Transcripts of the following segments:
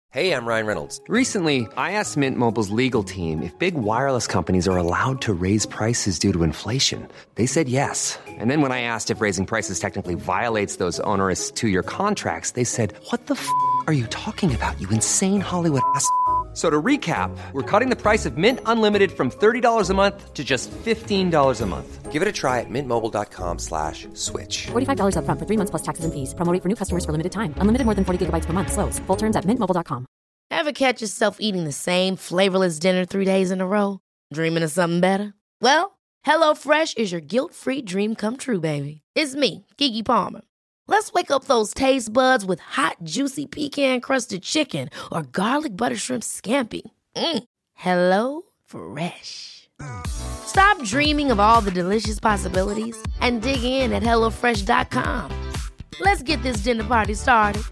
Hey, I'm Ryan Reynolds. Recently, I asked Mint Mobile's legal team if big wireless companies are allowed to raise prices due to inflation. They said yes. And then when I asked if raising prices technically violates those onerous two-year contracts, they said, "What the are you talking about, you insane Hollywood ass?" So to recap, we're cutting the price of Mint Unlimited from $30 a month to just $15 a month. Give it a try at mintmobile.com/switch. $45 up front for 3 months plus taxes and fees. Promo rate for new customers for limited time. Unlimited more than 40 gigabytes per month. Slows full terms at mintmobile.com. Ever catch yourself eating the same flavorless dinner 3 days in a row? Dreaming of something better? Well, HelloFresh is your guilt-free dream come true, baby. It's me, Keke Palmer. Let's wake up those taste buds with hot, juicy pecan-crusted chicken or garlic butter shrimp scampi. Hello Fresh. Stop dreaming of all the delicious possibilities and dig in at HelloFresh.com. Let's get this dinner party started.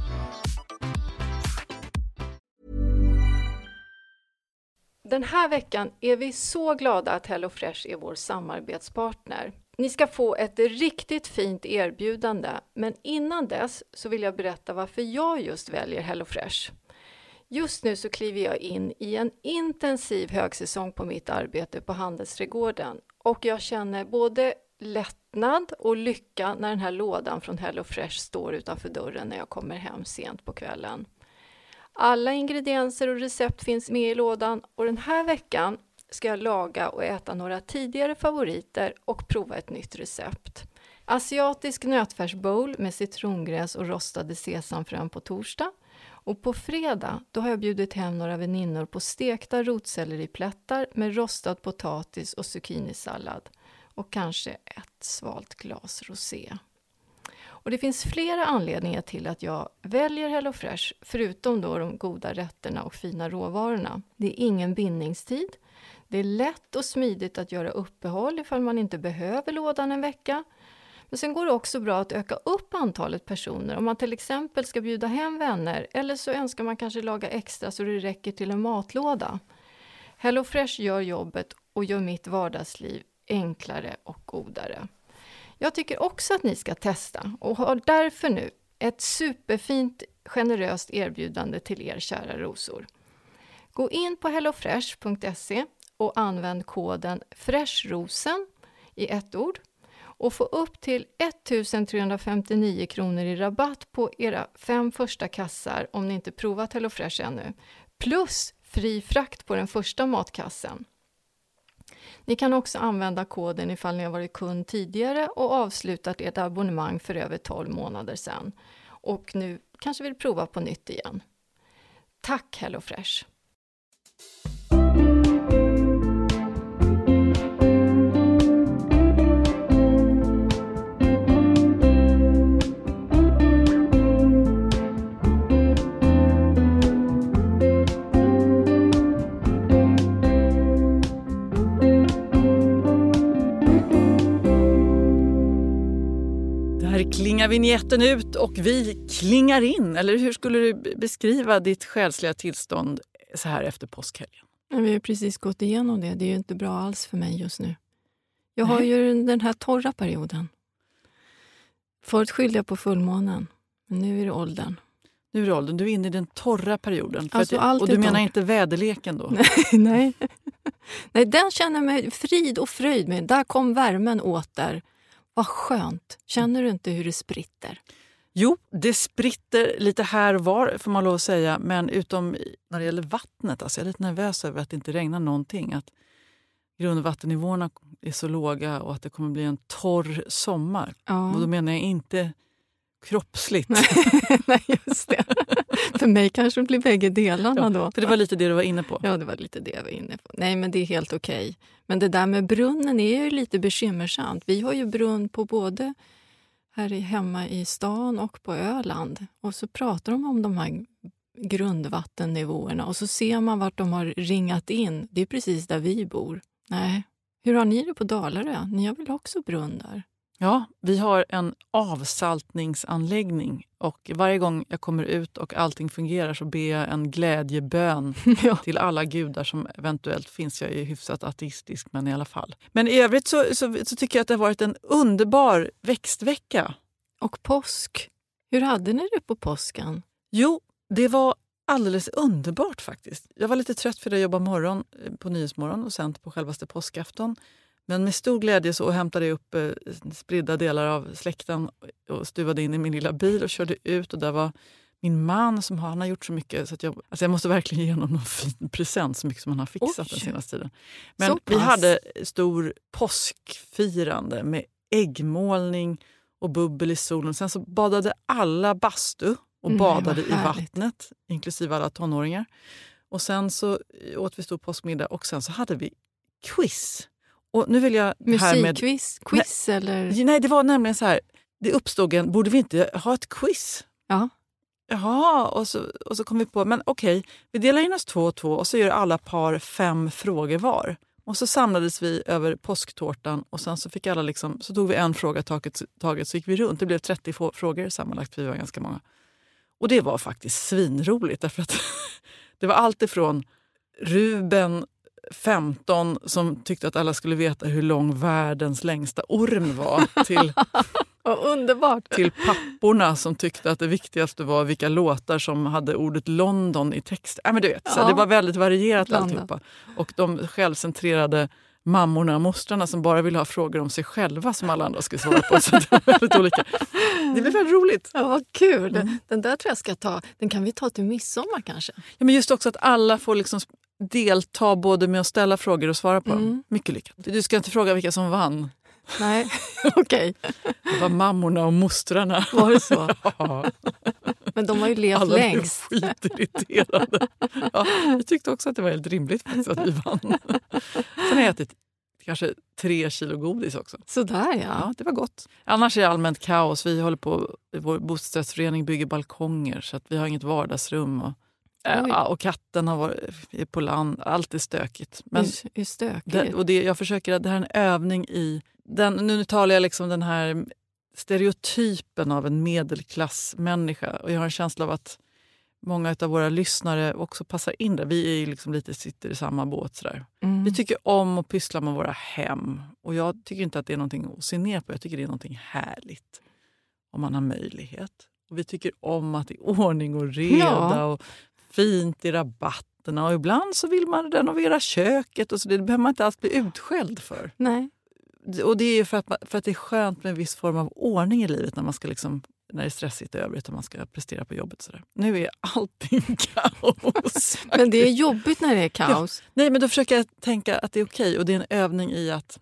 Den här veckan är vi så glada att HelloFresh är vår samarbetspartner. Ni ska få ett riktigt fint erbjudande, men innan dess så vill jag berätta varför jag just väljer HelloFresh. Just nu så kliver jag in i en intensiv högsäsong på mitt arbete på Handelsträdgården och jag känner både lättnad och lycka när den här lådan från HelloFresh står utanför dörren när jag kommer hem sent på kvällen. Alla ingredienser och recept finns med i lådan och den här veckan ska jag laga och äta några tidigare favoriter och prova ett nytt recept. Asiatisk nötfärsbowl med citrongräs och rostade sesamfrön på torsdag. Och på fredag då har jag bjudit hem några väninnor på stekta rotselleriplättar med rostad potatis och zucchinisallad. Och kanske ett svalt glas rosé. Och det finns flera anledningar till att jag väljer HelloFresh, förutom då de goda rätterna och fina råvarorna. Det är ingen bindningstid. Det är lätt och smidigt att göra uppehåll ifall man inte behöver lådan en vecka. Men sen går det också bra att öka upp antalet personer om man till exempel ska bjuda hem vänner eller så önskar man kanske laga extra så det räcker till en matlåda. HelloFresh gör jobbet och gör mitt vardagsliv enklare och godare. Jag tycker också att ni ska testa och har därför nu ett superfint generöst erbjudande till er kära rosor. Gå in på hellofresh.se och använd koden FRESHROSEN i ett ord och få upp till 1359 kronor i rabatt på era 5 första kassar om ni inte provat HelloFresh ännu. Plus fri frakt på den första matkassen. Ni kan också använda koden ifall ni har varit kund tidigare och avslutat ert abonnemang för över 12 månader sedan. Och nu kanske vill prova på nytt igen. Tack HelloFresh! Klingar vignetten ut och vi klingar in. Eller hur skulle du beskriva ditt själsliga tillstånd så här efter påskhelgen? Vi har precis gått igenom det. Det är ju inte bra alls för mig just nu. Jag har ju den här torra perioden. Förut skyllde jag på fullmånen. Men nu är det åldern. Nu är det åldern. Du är inne i den torra perioden. Alltså och du menar inte väderleken då? Nej. Nej, den känner mig frid och fröjd med. Där kom värmen åter. Vad skönt. Känner du inte hur det spritter? Jo, det spritter lite här och var får man lov att säga. Men utom när det gäller vattnet. Alltså jag är lite nervös över att det inte regnar någonting. Att grundvattennivåerna är så låga och att det kommer bli en torr sommar. Ja. Och då menar jag inte kroppsligt. Nej, just det. För mig kanske det blir bägge delarna då. För det var lite det du var inne på. Ja, det var lite det jag var inne på. Nej, men det är helt okej. Men det där med brunnen är ju lite bekymmersamt. Vi har ju brunn på både här hemma i stan och på Öland. Och så pratar de om de här grundvattennivåerna. Och så ser man vart de har ringat in. Det är precis där vi bor. Nej. Hur har ni det på Dalarö? Ni har väl också brunn där? Ja, vi har en avsaltningsanläggning och varje gång jag kommer ut och allting fungerar så ber jag en glädjebön till alla gudar som eventuellt finns. Jag är hyfsat ateistisk, men i alla fall. Men i övrigt så tycker jag att det har varit en underbar växtvecka. Och påsk. Hur hade ni det på påsken? Jo, det var alldeles underbart faktiskt. Jag var lite trött för att jobba morgon på Nyhetsmorgon och sen på självaste påskafton. Men med stor glädje så hämtade jag upp spridda delar av släkten och stuvade in i min lilla bil och körde ut. Och där var min man som han har gjort så mycket så att jag måste verkligen ge honom någon fin present så mycket som han har fixat den senaste tiden. Men vi hade stor påskfirande med äggmålning och bubbel i solen. Sen så badade alla bastu och badade i vattnet, inklusive alla tonåringar. Och sen så åt vi stor påskmiddag och sen så hade vi quiz. Och nu vill jag musikquiz eller? Nej, det var nämligen så här. Det uppstod borde vi inte ha ett quiz? Ja. Jaha, och så kom vi på, men okej, vi delar in oss 2 och 2 och så gör alla par 5 frågor var. Och så samlades vi över påsktårtan och sen så fick alla liksom, så tog vi en fråga taget så gick vi runt. Det blev 30 frågor sammanlagt, vi var ganska många. Och det var faktiskt svinroligt därför att det var allt ifrån Ruben 15 som tyckte att alla skulle veta hur lång världens längsta orm var till, underbart. Till papporna som tyckte att det viktigaste var vilka låtar som hade ordet London i text. Men du vet, så det var väldigt varierat alltihopa. Och de självcentrerade mammorna och mostrarna som bara ville ha frågor om sig själva som alla andra skulle svara på. Så det var väldigt olika. Det blev väldigt roligt. Ja, vad kul. Den där tror jag ska ta. Den kan vi ta till midsommar kanske. Ja, men just också att alla får liksom delta både med att ställa frågor och svara på dem. Mycket lyckat. Du ska inte fråga vilka som vann. Nej, okej. Det var mammorna och mostrarna. Var det så? Ja. Men de har ju levt alla längst. Alla blev skitirriterade. Ja, jag tyckte också att det var helt rimligt faktiskt att vi vann. Sen har jag ätit kanske 3 kilo godis också. Sådär Ja, det var gott. Annars är det allmänt kaos. Vi håller på, vår bostadsrättsförening bygger balkonger så att vi har inget vardagsrum. Och katten är på land. Allt är stökigt. Men är stökigt. Jag försöker att det här är en övning i nu talar jag liksom den här stereotypen av en medelklassmänniska och jag har en känsla av att många av våra lyssnare också passar in där. Vi är liksom lite sitter i samma båt sådär. Vi tycker om att pyssla med våra hem och jag tycker inte att det är någonting att se ner på. Jag tycker det är någonting härligt om man har möjlighet. Och vi tycker om att det är ordning och reda och fint i rabatterna och ibland så vill man renovera köket och så det behöver man inte alls bli utskälld för. Nej. Och det är ju för att det är skönt med en viss form av ordning i livet när man ska liksom, när det är stressigt övrigt och man ska prestera på jobbet sådär. Nu är allting kaos. Men det är jobbigt när det är kaos. Ja. Nej, men då försöker jag tänka att det är okej och det är en övning i att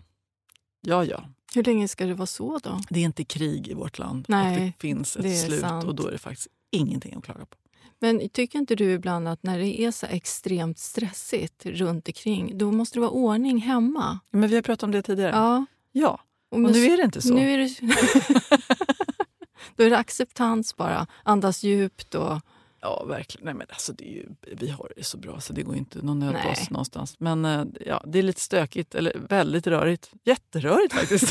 ja. Hur länge ska det vara så då? Det är inte krig i vårt land. Nej, och det finns ett slut sant. Och då är det faktiskt ingenting att klaga på. Men tycker inte du ibland att när det är så extremt stressigt runt omkring, då måste det vara ordning hemma? Men vi har pratat om det tidigare. Ja. Och nu är det inte så. Nu är det... Då är det acceptans bara. Andas djupt och... Ja, verkligen. Nej, men alltså vi har det så bra så det går inte någon nöd på oss någonstans. Men det är lite stökigt, eller väldigt rörigt. Jätterörigt faktiskt.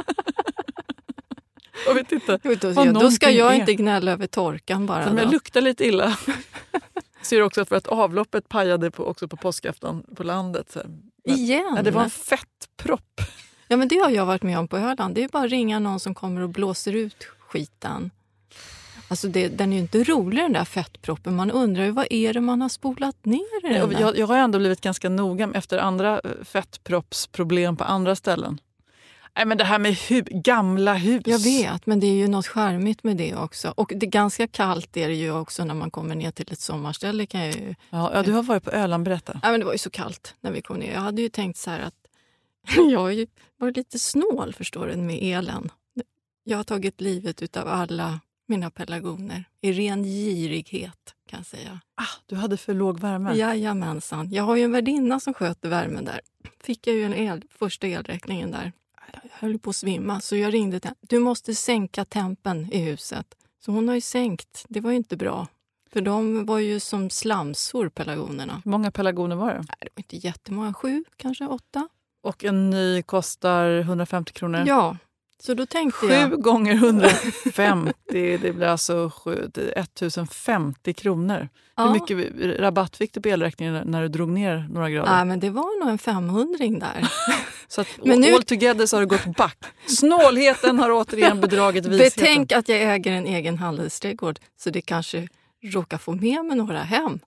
Jag vet inte. Då ska jag inte gnälla över torkan bara. Men jag luktar lite illa. Ser också för att avloppet pajade också på påskafton på landet. Så. Igen? Ja, det var en fettpropp. Ja, men det har jag varit med om på Öland. Det är bara att ringa någon som kommer och blåser ut skiten. Alltså den är ju inte rolig den där fettproppen. Man undrar ju vad är det man har spolat ner i den där? Jag har ändå blivit ganska noga efter andra fettproppsproblem på andra ställen. Nej, men det här med gamla hus. Jag vet, men det är ju något charmigt med det också. Och det är ganska kallt är det ju också när man kommer ner till ett sommarställe. Kan jag ju... Ja, du har varit på Öland, berätta. Ja, men det var ju så kallt när vi kom ner. Jag hade ju tänkt så här att jag har ju varit lite snål, förstår du, med elen. Jag har tagit livet utav alla mina pelargoner i ren girighet, kan jag säga. Du hade för låg värme? Jajamensan. Jag har ju en värdinna som sköter värmen där. Fick jag ju första elräkningen där. Jag höll på att svimma, så jag ringde till henne. Du måste sänka tempen i huset. Så hon har ju sänkt. Det var ju inte bra. För de var ju som slamsor, pelargonerna. Hur många pelargoner var det? Nej, det var inte jättemånga. 7, kanske 8. Och en ny kostar 150 kronor? Ja, så då tänkte jag... 7 gånger 150, det blir alltså 1050 kronor. Ja. Hur mycket rabatt fick du på elräkningen när du drog ner några grader? Ja, men det var nog en 500 där. Så att all together så har det gått back. Snålheten har återigen bedragit visheten. Betänk att jag äger en egen handelsträdgård, så det kanske råka få med mig några hem.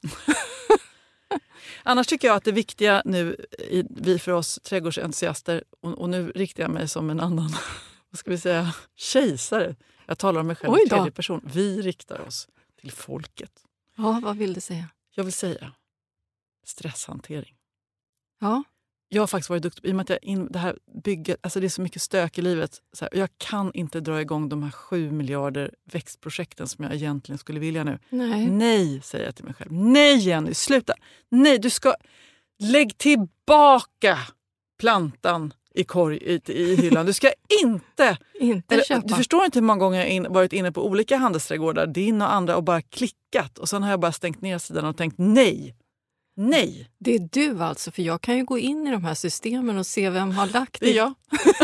Annars tycker jag att det viktiga nu, vi för oss trädgårdsentusiaster, och nu riktar jag mig som en annan, vad ska vi säga, kejsare. Jag talar om mig själv i tredje person. Vi riktar oss till folket. Ja, vad vill du säga? Jag vill säga stresshantering. Ja. Jag har faktiskt varit duktig, i och med att det här bygget, alltså det är så mycket stök i livet. Så här, jag kan inte dra igång de här 7 miljarder växtprojekten som jag egentligen skulle vilja nu. Nej, säger jag till mig själv. Nej, Jenny, sluta. Nej, du ska lägg tillbaka plantan i hyllan. Du ska inte köpa. Du förstår inte hur många gånger jag varit inne på olika handelsträdgårdar, din och andra, och bara klickat. Och sen har jag bara stängt ner sidan och tänkt nej. Det är du alltså, för jag kan ju gå in i de här systemen och se vem har lagt det. Det är jag.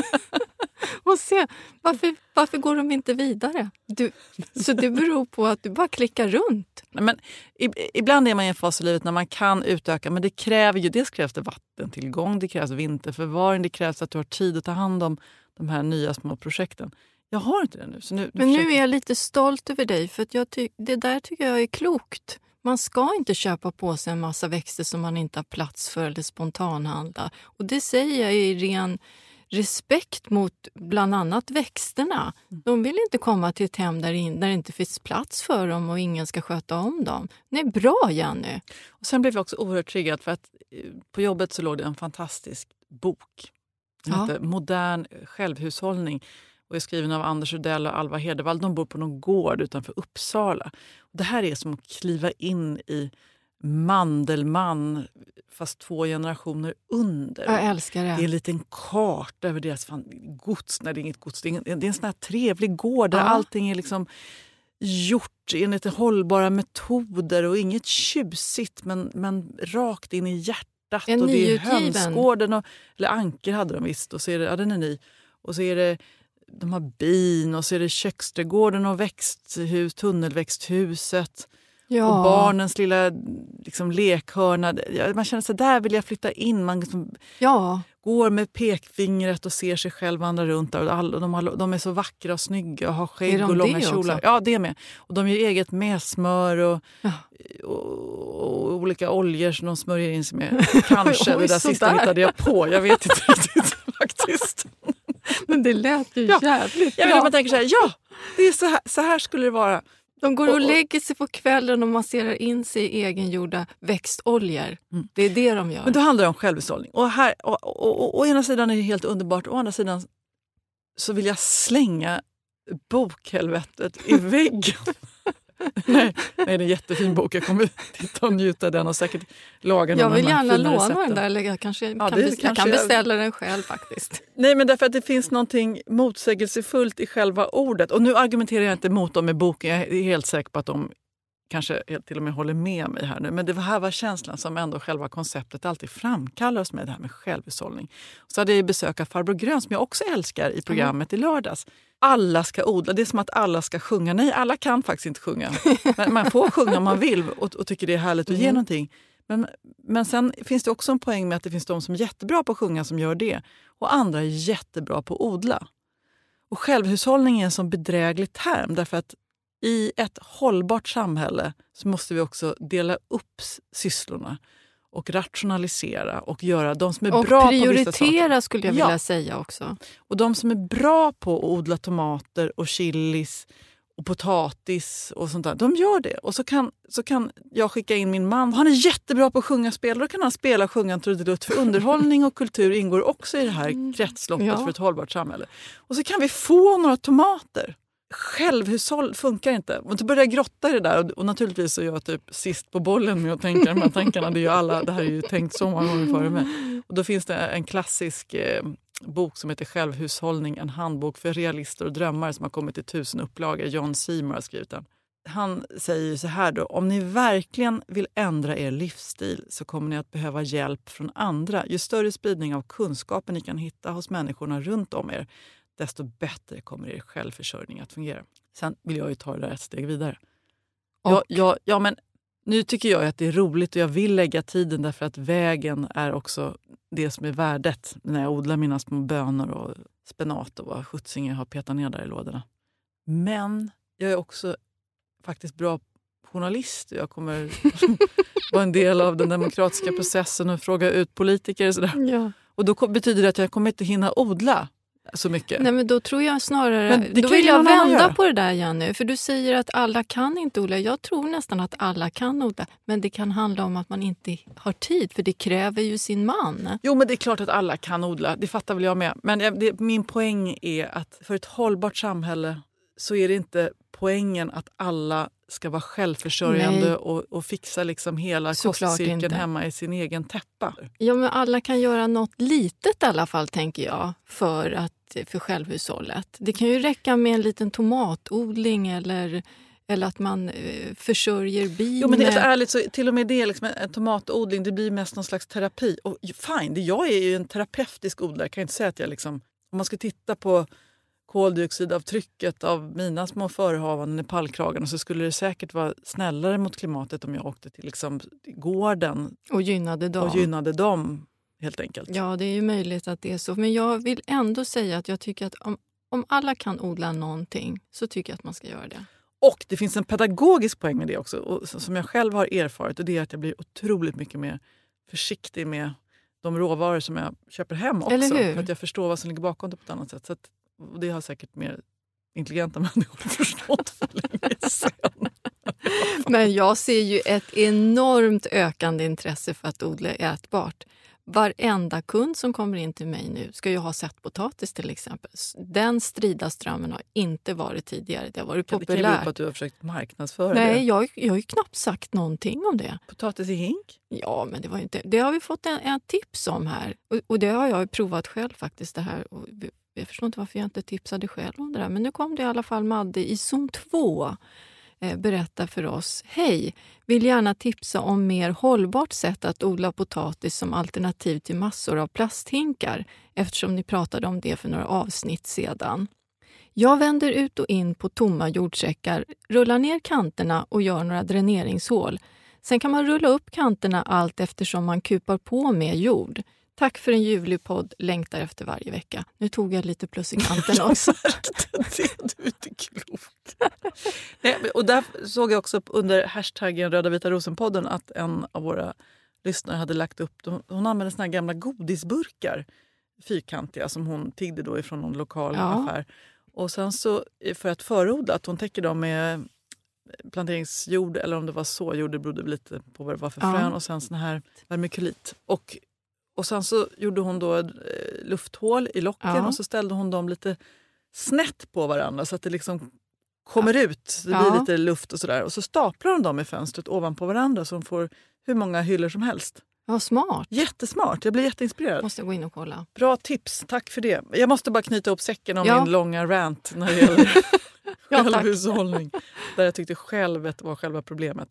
Och se, varför går de inte vidare? Så det beror på att du bara klickar runt. Men ibland är man i en fas i livet när man kan utöka, men det krävs det vattentillgång, det krävs vinterförvaring, det krävs att du har tid att ta hand om de här nya små projekten. Jag har inte det nu. Så nu är jag lite stolt över dig, för att det där tycker jag är klokt. Man ska inte köpa på sig en massa växter som man inte har plats för eller spontanhandla. Och det säger jag i ren respekt mot bland annat växterna. De vill inte komma till ett hem där det inte finns plats för dem och ingen ska sköta om dem. Nej, bra Jenny! Och sen blev jag också oerhört triggad för att på jobbet så låg det en fantastisk bok. Den heter Modern självhushållning och är skriven av Anders Udell och Alva Hedevall. De bor på någon gård utanför Uppsala. Och det här är som att kliva in i Mandelmann fast 2 generationer under. Jag älskar det. Det är en liten karta över deras gods. Nej, det är inget gods. Det är en sån här trevlig gård där allting är liksom gjort enligt hållbara metoder och inget tjusigt men rakt in i hjärtat. En och det är nyutgiven. hönsgården eller anker hade de visst, och så är det, den är ny. Och så är det de har bin, och så är det köksträdgården och växthus, tunnelväxthuset. Ja. Och barnens lilla liksom, lekhörna. Man känner sig där vill jag flytta in. Man liksom går med pekfingret och ser sig själv vandra runt där. Och de är så vackra och snygga och har skägg och långa kjolar. Också? Ja, det med. Och de gör eget med smör och olika oljor som de smörjer in sig med. Kanske det där sista hittade jag på. Jag vet inte riktigt faktiskt. Men det lät ju jävligt bra. Man tänker det är så här skulle det vara. De går och lägger sig på kvällen och masserar in sig i egengjorda växtoljor. Det är det de gör. Men då handlar det om självhushållning. Och här, å ena sidan är det helt underbart. Å andra sidan så vill jag slänga bokhelvetet i väggen. Nej, det är en jättefin bok. Jag kommer titta och njuta den och säkert laga någon. Jag vill gärna låna recepten. Den där. Eller jag kan beställa den själv faktiskt. Nej, men därför att det finns någonting motsägelsefullt i själva ordet. Och nu argumenterar jag inte mot dem i boken. Jag är helt säker på att de kanske till och med håller med mig här nu. Men det här var känslan som ändå själva konceptet alltid framkallar oss med, det här med självhushållning. Så hade jag besök av Farbror Grön som jag också älskar i programmet i lördags. Alla ska odla. Det är som att alla ska sjunga. Nej, alla kan faktiskt inte sjunga. Men man får sjunga om man vill och tycker det är härligt att ge någonting. Men sen finns det också en poäng med att det finns de som är jättebra på att sjunga som gör det. Och andra är jättebra på att odla. Och självhushållning är en sån bedräglig term därför att i ett hållbart samhälle så måste vi också dela upp sysslorna och rationalisera och göra de som är och bra på vissa saker. Och prioritera skulle jag vilja säga också. Och de som är bra på att odla tomater och chilis och potatis och sånt där, de gör det. Och så kan jag skicka in min man. Han är jättebra på att sjunga och spela. Då kan han spela och sjunga en trudelutt. För underhållning och kultur ingår också i det här kretsloppet för ett hållbart samhälle. Och så kan vi få några tomater. Självhushåll funkar inte. Och då börjar jag grotta i det där. Och naturligtvis så är jag typ sist på bollen med att tänka de här tankarna. Det är ju alla, det här är ju tänkt så många gånger före mig. Och då finns det en klassisk bok som heter Självhushållning, en handbok för realister och drömmare som har kommit i 1000 upplagor. John Seymour har skrivit den. Han säger ju så här då: om ni verkligen vill ändra er livsstil så kommer ni att behöva hjälp från andra. Ju större spridning av kunskapen ni kan hitta hos människorna runt om er, desto bättre kommer er självförsörjning att fungera. Sen vill jag ju ta det där ett steg vidare. Ja, men nu tycker jag att det är roligt och jag vill lägga tiden därför att vägen är också det som är värdet när jag odlar mina små bönor och spenat och vad skjutsing jag har petat ner där i lådorna. Men jag är också faktiskt bra journalist. Jag kommer vara en del av den demokratiska processen och fråga ut politiker och sådär. Ja. Och då betyder det att jag kommer inte hinna odla så mycket. Nej, men då tror jag snarare... Men Då vill jag vända på det där, Jenny. För du säger att alla kan inte odla. Jag tror nästan att alla kan odla. Men det kan handla om att man inte har tid. För det kräver ju sin man. Jo, men det är klart att alla kan odla. Det fattar väl jag med. Men min poäng är att för ett hållbart samhälle så är det inte poängen att alla ska vara självförsörjande och fixa liksom hela kostcirkeln hemma i sin egen täppa. Ja, men alla kan göra något litet i alla fall, tänker jag, för självhushållet. Det kan ju räcka med en liten tomatodling eller att man försörjer bin. Jo, men helt ärligt så till och med det liksom en tomatodling, det blir mest någon slags terapi. Och fine, jag är ju en terapeutisk odlare. Jag kan inte säga att jag liksom, om man ska titta på koldioxidavtrycket av mina små förehavanden i pallkragen, så skulle det säkert vara snällare mot klimatet om jag åkte till liksom gården och gynnade dem. Helt enkelt. Ja, det är ju möjligt att det är så. Men jag vill ändå säga att jag tycker att om alla kan odla någonting så tycker jag att man ska göra det. Och det finns en pedagogisk poäng med det också, och som jag själv har erfarit, och det är att jag blir otroligt mycket mer försiktig med de råvaror som jag köper hem också. Eller hur? För att jag förstår vad som ligger bakom det på ett annat sätt. Så att, och det har säkert mer intelligenta människor förstått för länge sedan. Men jag ser ju ett enormt ökande intresse för att odla ätbart. Varenda kund som kommer in till mig nu ska ju ha sett potatis till exempel. Den strida strömmen har inte varit tidigare. Det har varit populärt. Det kan bero på att du har försökt marknadsföra det. Nej, jag har ju knappt sagt någonting om det. Potatis i hink? Ja, men det var ju inte. Det har vi fått en tips om här. Och det har jag ju provat själv faktiskt det här. Och jag förstår inte varför jag inte tipsade själv om det där. Men nu kom det i alla fall Madde i zon 2. Berätta för oss. Hej, vill gärna tipsa om mer hållbart sätt att odla potatis som alternativ till massor av plasthinkar, eftersom ni pratade om det för några avsnitt sedan. Jag vänder ut och in på tomma jordsäckar, rullar ner kanterna och gör några dräneringshål. Sen kan man rulla upp kanterna allt eftersom man kupar på med jord. Tack för en ljuvlig podd, längtar efter varje vecka. Nu tog jag lite plus i kanten också. Det är inte klokt. Nej, och där såg jag också under hashtaggen Röda Vita Rosen-podden att en av våra lyssnare hade lagt upp, hon använde såna här gamla godisburkar, fyrkantiga, som hon tiggde då ifrån någon lokal affär. Och sen så för att förodla att hon täcker dem med planteringsjord, eller om det var såjord, det berodde lite på vad det var för frön, och sen sån här vermikulit. Och sen så gjorde hon då ett lufthål i locken och så ställde hon dem lite snett på varandra så att det liksom kommer ut. Det blir lite luft och sådär. Och så staplar hon dem i fönstret ovanpå varandra så de får hur många hyllor som helst. Ja, smart. Jättesmart. Jag blir jätteinspirerad. Måste gå in och kolla. Bra tips. Tack för det. Jag måste bara knyta upp säcken om min långa rant när det gäller självhushållning. Där jag tyckte självet var själva problemet.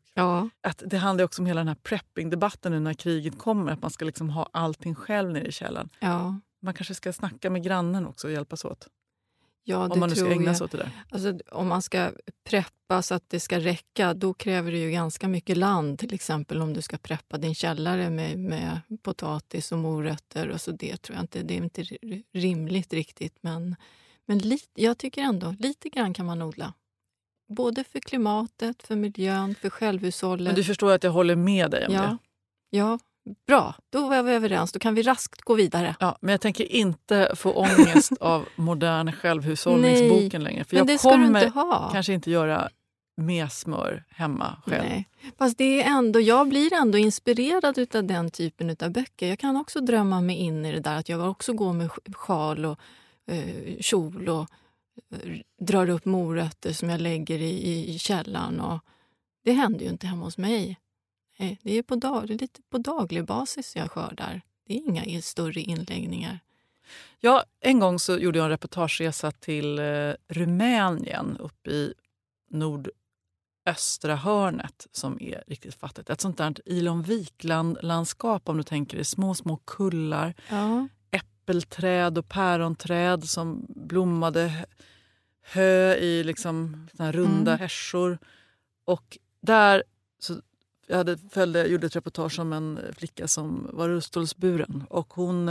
Att det handlar också om hela den här prepping-debatten nu när kriget kommer. Att man ska liksom ha allting själv nere i källaren. Ja. Man kanske ska snacka med grannen också och hjälpas åt. Ja, om man nu ska ägna sig åt det där. Alltså, om man ska preppa så att det ska räcka, då kräver det ju ganska mycket land. Till exempel om du ska preppa din källare med potatis och morötter. Och så det tror jag inte, det är inte rimligt riktigt. Men jag tycker ändå, lite grann kan man odla. Både för klimatet, för miljön, för självhushållet. Men du förstår att jag håller med dig om det. Ja, bra. Då var vi överens. Då kan vi raskt gå vidare. Ja, men jag tänker inte få ångest av modern självhushållningsboken längre. För men jag kommer kanske inte göra med smör hemma själv. Nej. Fast det är ändå, jag blir ändå inspirerad av den typen av böcker. Jag kan också drömma mig in i det där att jag också går med sjal och kjol och drar upp morötter som jag lägger i källaren. Och det händer ju inte hemma hos mig. Nej, det är lite på daglig basis jag skördar. Det är inga större inläggningar. Ja, en gång så gjorde jag en reportageresa till Rumänien uppe i nordöstra hörnet som är riktigt fattigt. Ett sånt där Ilonvikland-landskap om du tänker det. Små kullar, äppelträd och päronträd som blommade hö i liksom såna runda hässor. Och där så jag gjorde ett reportage om en flicka som var rullstolsburen. Och hon,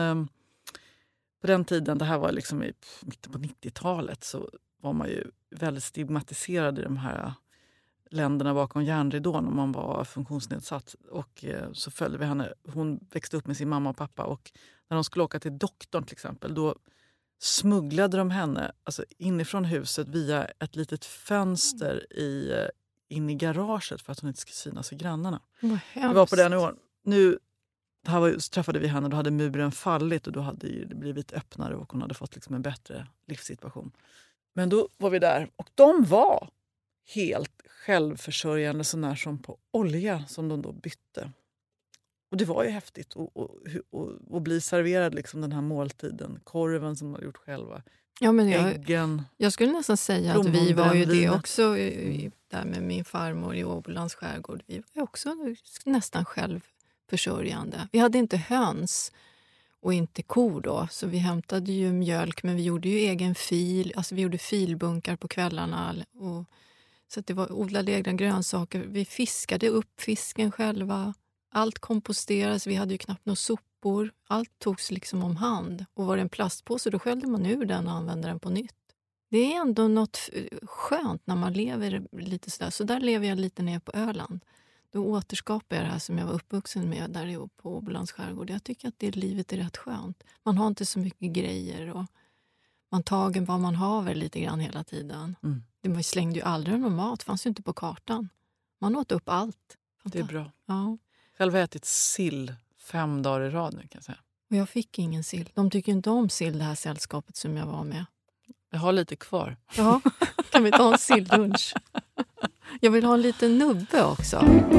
på den tiden, det här var liksom i mitten på 90-talet, så var man ju väldigt stigmatiserad i de här länderna bakom järnridån om man var funktionsnedsatt. Och så följde vi henne. Hon växte upp med sin mamma och pappa. Och när de skulle åka till doktorn till exempel, då smugglade de henne alltså inifrån huset via ett litet fönster in i garaget för att hon inte skulle synas för grannarna. Det var på den nivån. Nu träffade vi henne, då hade muren fallit och då hade det blivit öppnare och hon hade fått liksom en bättre livssituation. Men då var vi där och de var helt självförsörjande så när som på olja som de då bytte. Och det var ju häftigt att bli serverad liksom den här måltiden. Korven som de hade gjort själva. Ja, men äggen. Jag skulle nästan säga att vi var ju det också där med min farmor i Åbolands skärgård. Vi var också nästan självförsörjande. Vi hade inte höns och inte kor då. Så vi hämtade ju mjölk, men vi gjorde ju egen fil. Alltså vi gjorde filbunkar på kvällarna. Så att det var odlade egna grönsaker. Vi fiskade upp fisken själva. Allt komposterades. Vi hade ju knappt några sopor. Allt togs liksom om hand. Och var det en plastpåse, då sköljde man ur den och använde den på nytt. Det är ändå något skönt när man lever lite sådär. Så där lever jag lite ner på Öland. Då återskapar jag det här som jag var uppvuxen med där på Åbolands skärgård. Jag tycker att livet är rätt skönt. Man har inte så mycket grejer och man tager vad man har lite grann hela tiden. Man slängde ju aldrig någon mat, fanns ju inte på kartan. Man åt upp allt. Det är bra. Ja. Själv har jag ätit sill 5 dagar i rad nu kan jag säga. Och jag fick ingen sill. De tycker inte om sill, det här sällskapet som jag var med. Jag har lite kvar. Ja, kan vi ta en silllunch? Jag vill ha en liten nubbe också.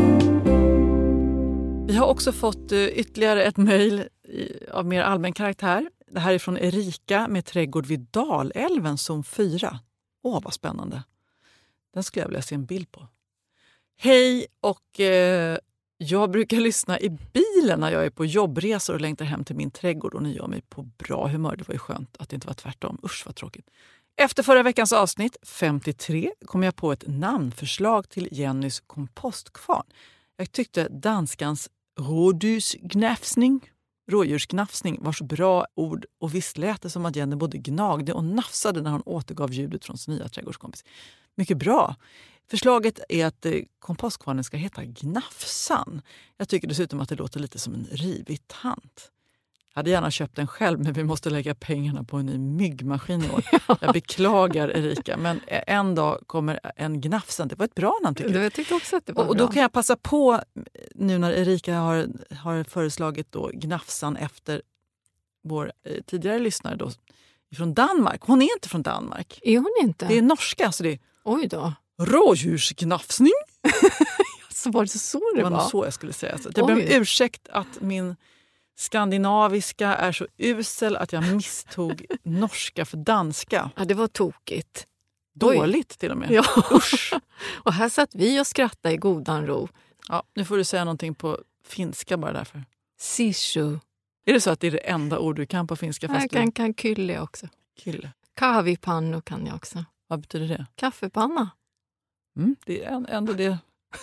Vi har också fått ytterligare ett mejl av mer allmän karaktär. Det här är från Erika med trädgård vid Dalälven som 4. Åh, vad spännande. Den skulle jag vilja se en bild på. Hej, och jag brukar lyssna i bilen när jag är på jobbresor och längtar hem till min trädgård och ni gör mig på bra humör. Det var ju skönt att det inte var tvärtom. Usch, vad tråkigt. Efter förra veckans avsnitt, 53, kom jag på ett namnförslag till Jennys kompostkvarn. Jag tyckte danskans rådjursgnafsning var så bra ord och visst lät det som att Jenny både gnagde och nafsade när hon återgav ljudet från sin nya trädgårdskompis. Mycket bra. Förslaget är att kompostkvarnen ska heta Gnafsan. Jag tycker dessutom att det låter lite som en rivig tant. Jag hade gärna köpt den själv, men vi måste lägga pengarna på en ny myggmaskin i år. Jag beklagar Erika, men en dag kommer en Gnafsan. Det var ett bra namn tycker jag. Jag tycker också att det var och då kan jag passa på, nu när Erika har föreslagit då Gnafsan efter vår tidigare lyssnare då, från Danmark. Hon är inte från Danmark. Är hon inte? Det är norska, så det är... Oj då. Rådjursgnafsning. Så var det så det var? Det var så jag skulle säga. Så jag ber om ursäkt att min skandinaviska är så usel att jag misstog norska för danska. Ja, det var tokigt. Dåligt till och med. Ja. Och här satt vi och skrattade i godan ro. Ja, nu får du säga någonting på finska bara därför. Sishu. Är det så att det är det enda ord du kan på finska? Jag kan kylle också. Kylle. Kavipanno kan jag också. Vad betyder det? Kaffepanna. Det är ändå det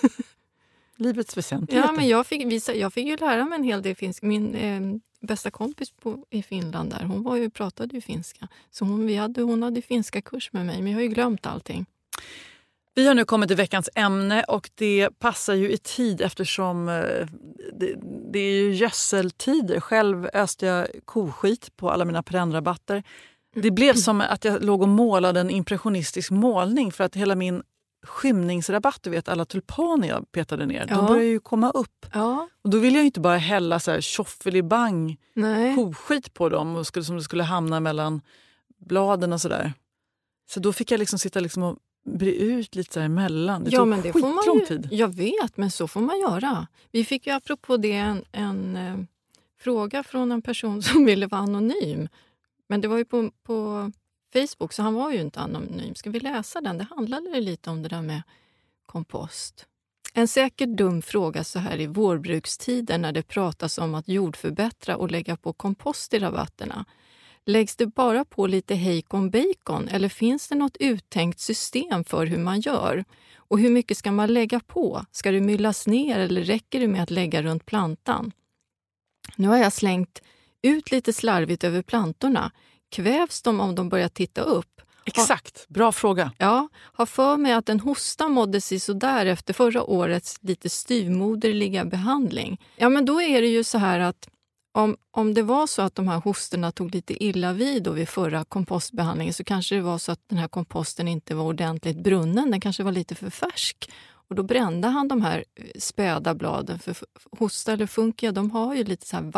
livets väsentlighet. Ja, men jag fick ju lära mig en hel del finska. Min bästa kompis i Finland där, hon pratade ju finska. Så hon hade finska kurs med mig, men jag har ju glömt allting. Vi har nu kommit till veckans ämne och det passar ju i tid eftersom det är ju gödseltider. Själv öste jag koskit på alla mina perennrabatter. Det blev som att jag låg och målade en impressionistisk målning för att hela min skymningsrabatt, du vet alla tulpaner jag petade ner, de börjar ju komma upp. Ja. Och då vill jag ju inte bara hälla så här tjoffelibang koskit på dem som det skulle hamna mellan bladen och sådär. Så då fick jag liksom sitta liksom och bre ut lite så här emellan. Det tog men det får man ju, tid. Jag vet, men så får man göra. Vi fick ju apropå det en fråga från en person som ville vara anonym. Men det var ju på Facebook, så han var ju inte anonym. Ska vi läsa den? Det handlade lite om det där med kompost. En säkert dum fråga så här i vårbrukstiden när det pratas om att jordförbättra och lägga på kompost i rabatterna. Läggs det bara på lite bacon eller finns det något uttänkt system för hur man gör? Och hur mycket ska man lägga på? Ska det myllas ner eller räcker det med att lägga runt plantan? Nu har jag slängt ut lite slarvigt över plantorna. Kvävs de om de börjar titta upp? Exakt, bra fråga. Ja, har för mig att en hosta mådde sig så där efter förra årets lite styvmoderliga behandling. Ja, men då är det ju så här att om det var så att de här hostorna tog lite illa vid förra kompostbehandlingen, så kanske det var så att den här komposten inte var ordentligt brunnen. Den kanske var lite för färsk. Och då brände han de här späda bladen. För hosta eller funkia, de har ju lite så här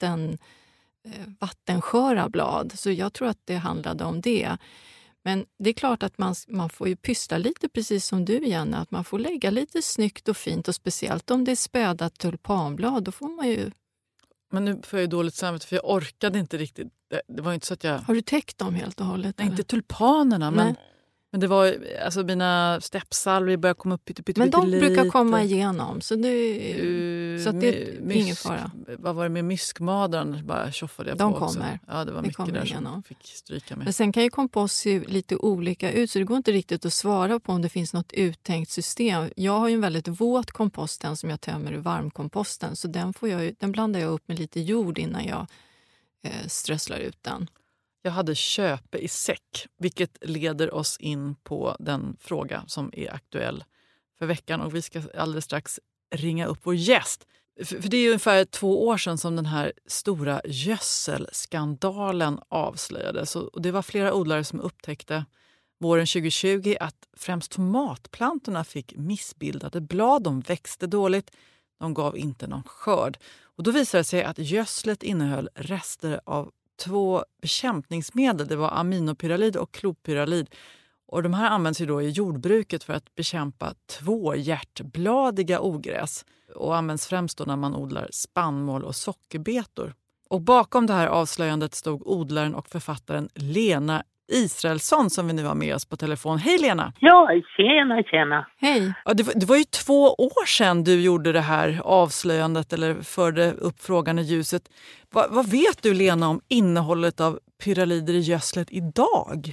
vattensköra blad. Så jag tror att det handlade om det. Men det är klart att man får ju pyssla lite, precis som du igen. Att man får lägga lite snyggt och fint. Och speciellt om det är späda tulpanblad, då får man ju... Men nu får jag ju dåligt samvete, för jag orkade inte riktigt. Det var inte så att jag... Har du täckt dem helt och hållet? Nej, inte tulpanerna, men det var alltså mina steppsalvor började komma upp pytte men de lite. Brukar komma igenom, så det så att det är ingen fara. Vad var det med myskmadran? Bara tjoffade jag de på också. Kommer. Ja, det var mycket där igenom. Som fick stryka med. Men sen kan ju kompost se lite olika ut, så det går inte riktigt att svara på om det finns något uttänkt system. Jag har ju en väldigt våt kompost, den som jag tömmer i varmkomposten, så den blandar jag upp med lite jord innan jag strösslar ut den. Jag hade köpe i säck, vilket leder oss in på den fråga som är aktuell för veckan. Och vi ska alldeles strax ringa upp vår gäst. För det är ju ungefär 2 år sedan som den här stora gödselskandalen avslöjades. Och det var flera odlare som upptäckte våren 2020 att främst tomatplantorna fick missbildade blad. De växte dåligt, de gav inte någon skörd. Och då visade det sig att gödslet innehöll rester av 2 bekämpningsmedel. Det var aminopyralid och klopyralid. Och de här används ju då i jordbruket för att bekämpa 2-hjärtbladiga ogräs. Och används främst då när man odlar spannmål och sockerbetor. Och bakom det här avslöjandet stod odlaren och författaren Lena Israelsson, som vi nu har med oss på telefon. Hej Lena! Ja, tjena. Hej! Ja, det var ju 2 år sedan du gjorde det här avslöjandet eller förde upp frågan i ljuset. Vad vet du, Lena, om innehållet av pyralider i gödslet idag?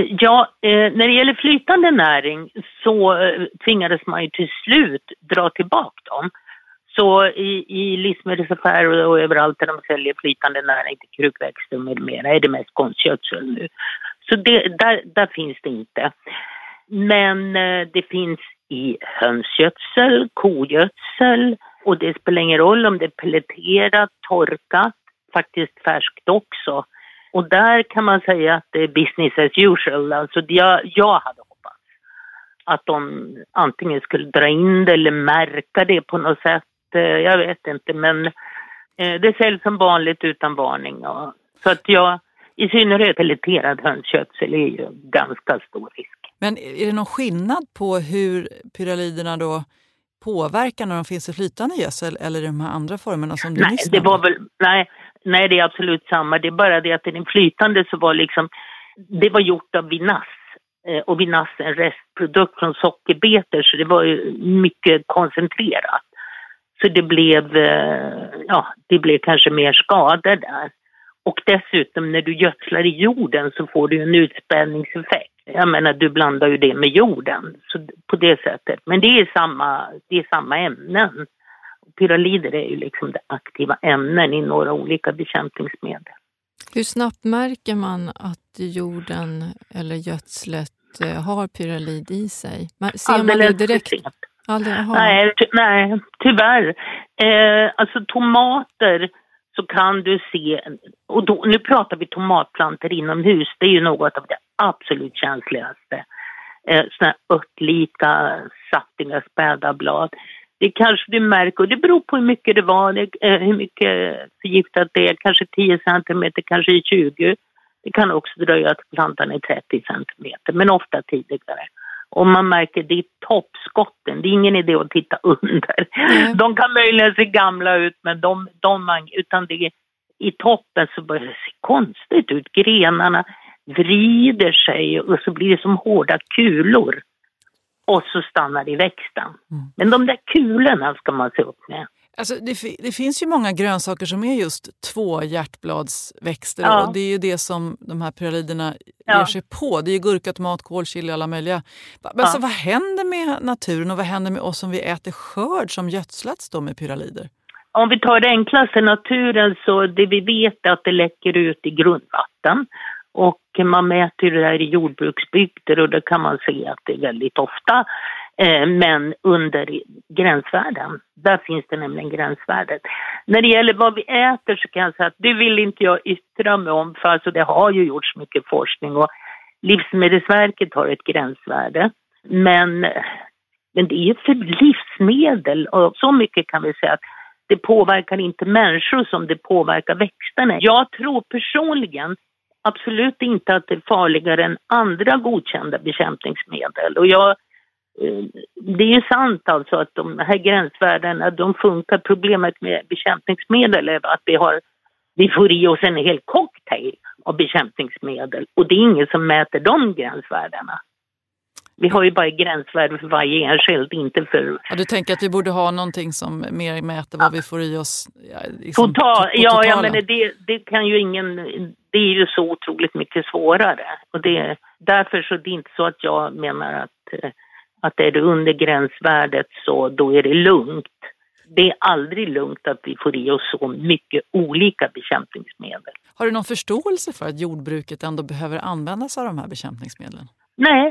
När det gäller flytande näring så tvingades man ju till slut dra tillbaka dem. Så i livsmedelsaffärer och överallt där de säljer flytande näring till krukväxter med mera är det mest konstgödsel nu. Så där finns det inte. Men det finns i hönsgödsel, kogödsel, och det spelar ingen roll om det är pelleterat, torkat, faktiskt färskt också. Och där kan man säga att det är business as usual. Alltså jag hade hoppats att de antingen skulle dra in det eller märka det på något sätt. Jag vet inte, men det säljs som vanligt utan varning. Ja. Så att i synnerhet pelleterad hönsgödsel är ju ganska stor risk. Men är det någon skillnad på hur pyraliderna då påverkar när de finns i flytande gödsel eller de här andra formerna som du lyssnar på? Nej, det är absolut samma. Det är bara det att i den flytande så var det var gjort av vinass. Och vinass är en restprodukt från sockerbetor, så det var ju mycket koncentrerat. Så det blev kanske mer skador där. Och dessutom när du gödslar i jorden så får du en utspädningseffekt. Jag menar, du blandar ju det med jorden. Så på det sättet. Men det är samma ämnen. Pyralider är ju liksom det aktiva ämnen i några olika bekämpningsmedel. Hur snabbt märker man att jorden eller gödslet har pyralid i sig? Ser man det direkt? Nej, tyvärr. Alltså tomater så kan du se, och nu pratar vi tomatplantor inomhus, det är ju något av det absolut känsligaste. Såna här örtlika, sattiga, späda blad. Det kanske du märker, och det beror på hur mycket det var, hur mycket förgiftat det är, kanske 10 cm, kanske 20. Det kan också dröja att plantan är 30 cm, men ofta tidigare. Och man märker det är toppskotten, det är ingen idé att titta under. De kan möjligen se gamla ut, men utan det är, i toppen så börjar det se konstigt ut. Grenarna vrider sig och så blir det som hårda kulor. Och så stannar det i växten. Men de där kulorna ska man se upp med. Alltså det finns ju många grönsaker som är just 2-hjärtbladsväxter. Och det är ju det som de här pyraliderna ger sig på. Det är ju gurka, tomat, kål, chili, alla möjliga. Alltså, vad händer med naturen och vad händer med oss som vi äter skörd som gödslats då med pyralider? Om vi tar det enklaste naturen, så det vi vet är att det läcker ut i grundvatten. Och man mäter det här i jordbruksbygder och då kan man se att det är väldigt ofta. Men under gränsvärden. Där finns det nämligen gränsvärdet. När det gäller vad vi äter så kan jag säga att det vill inte jag yttra mig om. För alltså det har ju gjorts mycket forskning och Livsmedelsverket har ett gränsvärde. Men det är ju för livsmedel och så mycket kan vi säga att det påverkar inte människor som det påverkar växterna. Jag tror personligen absolut inte att det är farligare än andra godkända bekämpningsmedel. Och det är ju sant alltså att de här gränsvärdena, de funkar. Problemet med bekämpningsmedel är att vi får i oss en hel cocktail av bekämpningsmedel. Och det är ingen som mäter de gränsvärdena. Vi har ju bara gränsvärden för varje enskild, inte för... Ja, du tänker att vi borde ha någonting som mer mäter vad vi får i oss? Liksom, ja, men det kan ju ingen... Det är ju så otroligt mycket svårare. Och därför så det är inte så att jag menar att är det under gränsvärdet så då är det lugnt. Det är aldrig lugnt att vi får i oss så mycket olika bekämpningsmedel. Har du någon förståelse för att jordbruket ändå behöver användas av de här bekämpningsmedlen? Nej.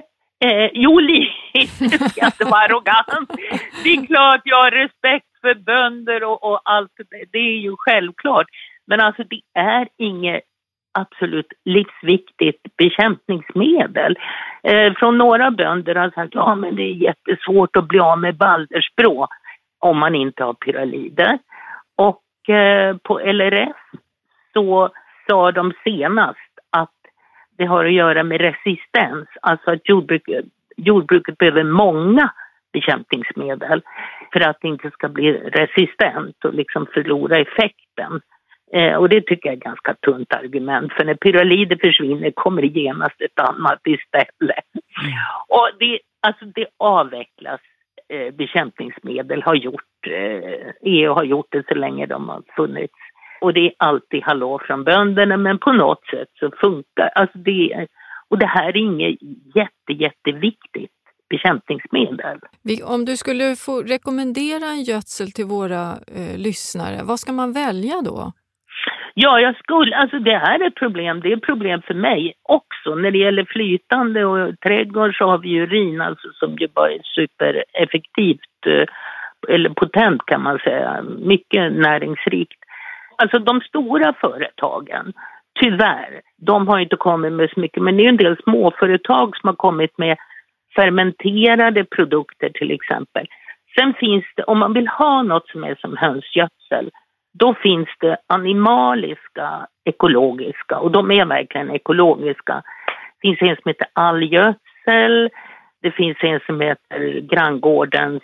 Jag ska inte vara arrogant. Det är klart jag har respekt för bönder och allt det är ju självklart. Men alltså det är inget absolut livsviktigt bekämpningsmedel. Från några bönder har sagt men det är jättesvårt att bli av med baldersbrå om man inte har pyralider. Och på LRF så sa de senast att det har att göra med resistens. Alltså att jordbruket behöver många bekämpningsmedel för att det inte ska bli resistent och liksom förlora effekten. Och det tycker jag är ett ganska tunt argument. För när pyralider försvinner kommer det genast ett annat istället. Och det avvecklas. Bekämpningsmedel har gjort. EU har gjort det så länge de har funnits. Och det är alltid hallå från bönderna, men på något sätt så funkar alltså och det här är inget jätteviktigt bekämpningsmedel. Om du skulle få rekommendera en gödsel till våra lyssnare, vad ska man välja då? Ja, det här är ett problem. Det är ett problem för mig också. När det gäller flytande och trädgård så har vi ju urin, alltså som ju bara är supereffektivt eller potent kan man säga. Mycket näringsrikt. Alltså de stora företagen, tyvärr, de har inte kommit med så mycket. Men det är en del småföretag som har kommit med fermenterade produkter till exempel. Sen finns det, om man vill ha något som är som hönsgödsel, då finns det animaliska, ekologiska, och de är verkligen ekologiska. Det finns en som heter allgödsel, det finns en som heter granngårdens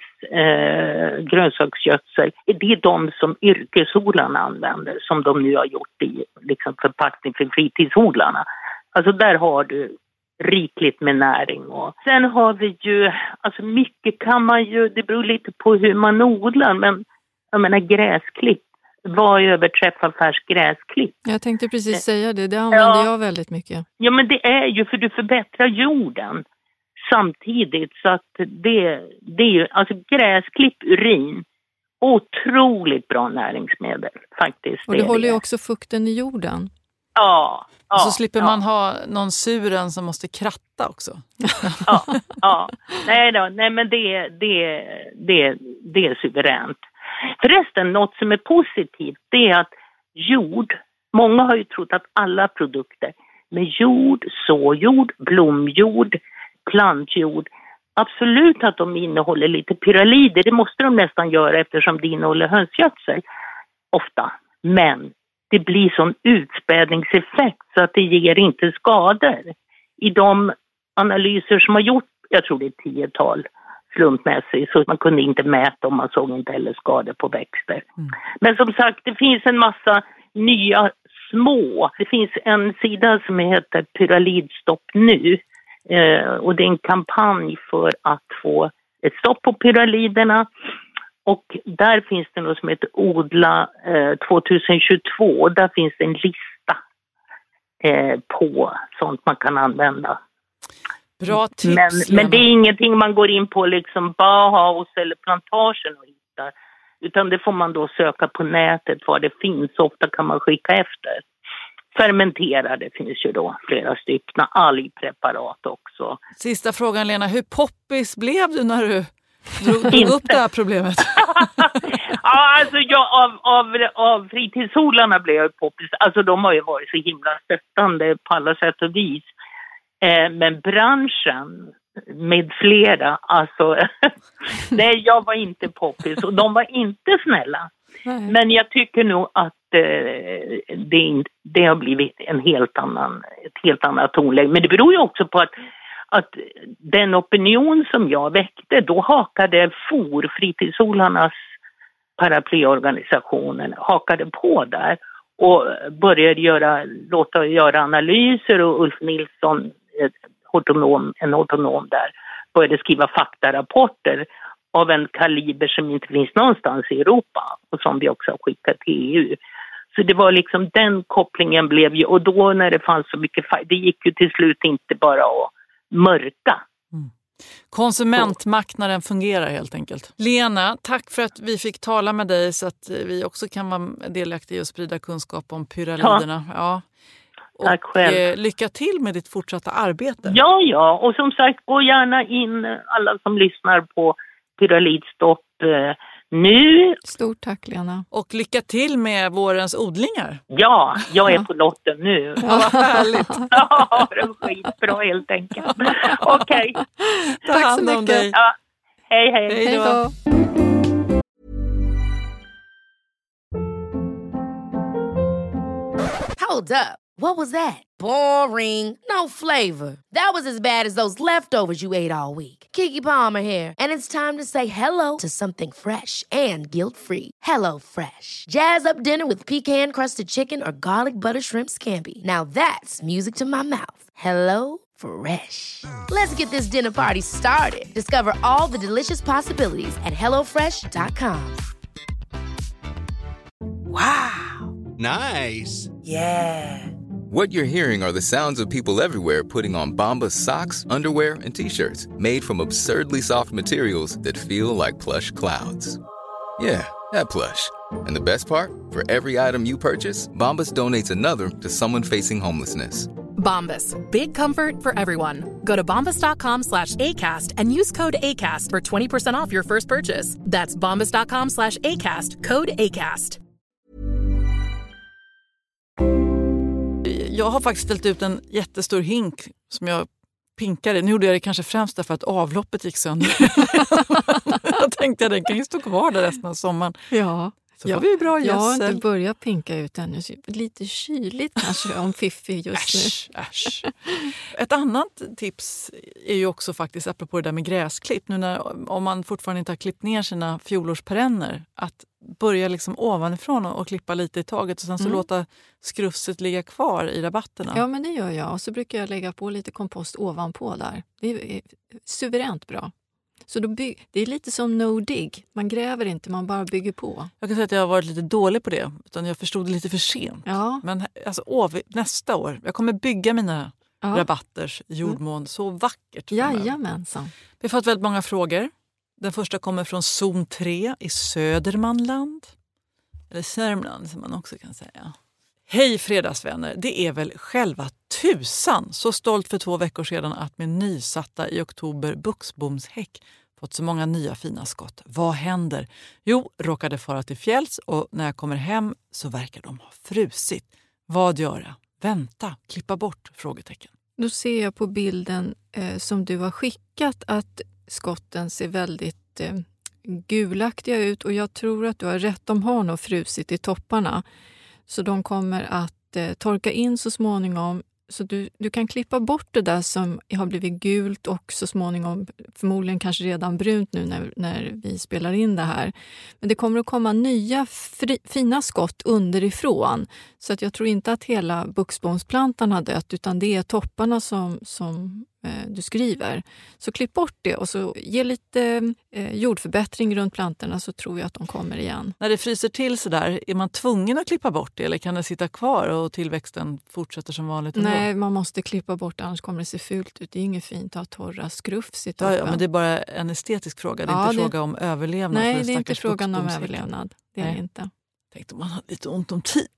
grönsaksgödsel. Det är de som yrkesodlarna använder, som de nu har gjort i liksom förpackning för fritidsodlarna. Alltså där har du rikligt med näring. Och sen har vi ju, alltså mycket kan man ju, det beror lite på hur man odlar, men jag menar gräsklipp. Vad överträffar färsk gräsklipp? Jag tänkte precis säga det använder jag väldigt mycket. Ja, men det är ju för du förbättrar jorden samtidigt, så att det är ju, alltså gräsklipp, urin, otroligt bra näringsmedel faktiskt. Och det håller ju också fukten i jorden. Ja. Och så slipper man ha någon suren som måste kratta också. Ja. Nej men det är suveränt. Förresten, något som är positivt, det är att många har ju trott att alla produkter med jord, såjord, blomjord, plantjord, absolut att de innehåller lite pyralider. Det måste de nästan göra eftersom det innehåller hönsgödsel ofta. Men det blir sån utspädningseffekt så att det ger inte skador. I de analyser som har gjort, jag tror det är 10-tal slumpmässigt, så man kunde inte mäta och man såg inte heller skador på växter. Men som sagt, det finns en massa nya små. Det finns en sida som heter Pyralidstopp nu. Och det är en kampanj för att få ett stopp på pyraliderna. Och där finns det något som heter Odla 2022. Där finns det en lista på sånt man kan använda. Bra tips. Men det är ingenting man går in på liksom Bauhaus eller Plantagen och hittar. Utan det får man då söka på nätet var det finns. Ofta kan man skicka efter. fermenterade finns ju då flera stycken, algpreparat också. Sista frågan, Lena, hur poppis blev du när du drog upp det här problemet? Ja, alltså av fritidsodlarna blev jag poppis. Alltså de har ju varit så himla stöttande på alla sätt och vis. Men branschen med flera, alltså nej, jag var inte poppis och de var inte snälla. Nej. Men jag tycker nog att det har blivit ett helt annat tonläge. Men det beror ju också på att den opinion som jag väckte, då hakade fritidsodlarnas paraplyorganisationen hakade på där och började göra analyser, och Ulf Nilsson, en hortonom där, började skriva faktarapporter av en kaliber som inte finns någonstans i Europa och som vi också har skickat till EU. Så det var liksom den kopplingen blev ju, och då när det fanns så mycket det gick ju till slut inte bara att mörka. Konsumentmarknaden fungerar helt enkelt. Lena, tack för att vi fick tala med dig så att vi också kan vara delaktiga och sprida kunskap om pyraliderna. Ja. Och tack själv. Lycka till med ditt fortsatta arbete. Ja, och som sagt, gå gärna in alla som lyssnar på Pyralidstopp nu. Stort tack, Lena. Och lycka till med vårens odlingar. Ja, jag är på lotten nu. Ja, vad härligt. Ja, det är skitbra helt enkelt. Okej. Tack så mycket. Ja. Hej. Hej då. Hold up. What was that? Boring. No flavor. That was as bad as those leftovers you ate all week. Keke Palmer here, and it's time to say hello to something fresh and guilt-free. Hello Fresh. Jazz up dinner with pecan-crusted chicken or garlic butter shrimp scampi. Now that's music to my mouth. Hello Fresh. Let's get this dinner party started. Discover all the delicious possibilities at hellofresh.com. Wow. Nice. Yeah. What you're hearing are the sounds of people everywhere putting on Bombas socks, underwear, and T-shirts made from absurdly soft materials that feel like plush clouds. Yeah, that plush. And the best part? For every item you purchase, Bombas donates another to someone facing homelessness. Bombas. Big comfort for everyone. Go to bombas.com/ACAST and use code ACAST for 20% off your first purchase. That's bombas.com/ACAST. Code ACAST. Jag har faktiskt ställt ut en jättestor hink som jag pinkade. Nu gjorde jag det kanske främst därför att avloppet gick sönder. Jag tänkte att den kan ju stå kvar där resten av sommaren. Ja. Så får vi bra jag har gödsel. inte börjat pinka ut ännu. Lite kyligt kanske om Fiffi just nu. Äsch. Ett annat tips är ju också faktiskt, apropå det där med gräsklipp. Nu om man fortfarande inte har klippt ner sina fjolårsperenner, att börja liksom ovanifrån och klippa lite i taget och sen så låta skrufset ligga kvar i rabatterna. Ja, men det gör jag. Och så brukar jag lägga på lite kompost ovanpå där. Det är suveränt bra. Så det är lite som no-dig. Man gräver inte, man bara bygger på. Jag kan säga att jag har varit lite dålig på det. Utan jag förstod det lite för sent. Ja. Men alltså, nästa år, jag kommer bygga mina rabatters jordmån så vackert. Jajamensan. Vi har fått väldigt många frågor. Den första kommer från zon 3 i Södermanland. Eller Sörmland som man också kan säga. Hej fredagsvänner, det är väl själva tusan så stolt för 2 veckor sedan att min nysatta i oktober buxbomshäck fått så många nya fina skott. Vad händer? Jo, råkade fara till fjälls och när jag kommer hem så verkar de ha frusit. Vad göra? Vänta, klippa bort? Frågetecken. Då ser jag på bilden som du har skickat att skotten ser väldigt gulaktiga ut och jag tror att du har rätt, de har nog frusit i topparna. Så de kommer att torka in så småningom. Så du kan klippa bort det där som har blivit gult och så småningom förmodligen kanske redan brunt nu när vi spelar in det här. Men det kommer att komma nya fina skott underifrån. Så att jag tror inte att hela buxbomsplantan har dött utan det är topparna som du skriver. Så klipp bort det och så ge lite jordförbättring runt plantorna så tror jag att de kommer igen. När det fryser till så där, är man tvungen att klippa bort det eller kan det sitta kvar och tillväxten fortsätter som vanligt? Nej, man måste klippa bort annars kommer det se fult ut. Det är inget fint att ha torra skrufs i toppen. Ja, men det är bara en estetisk fråga. Det är inte fråga om överlevnad. Nej, det är inte frågan om överlevnad. Det är det inte. Tänkte man har lite ont om tid.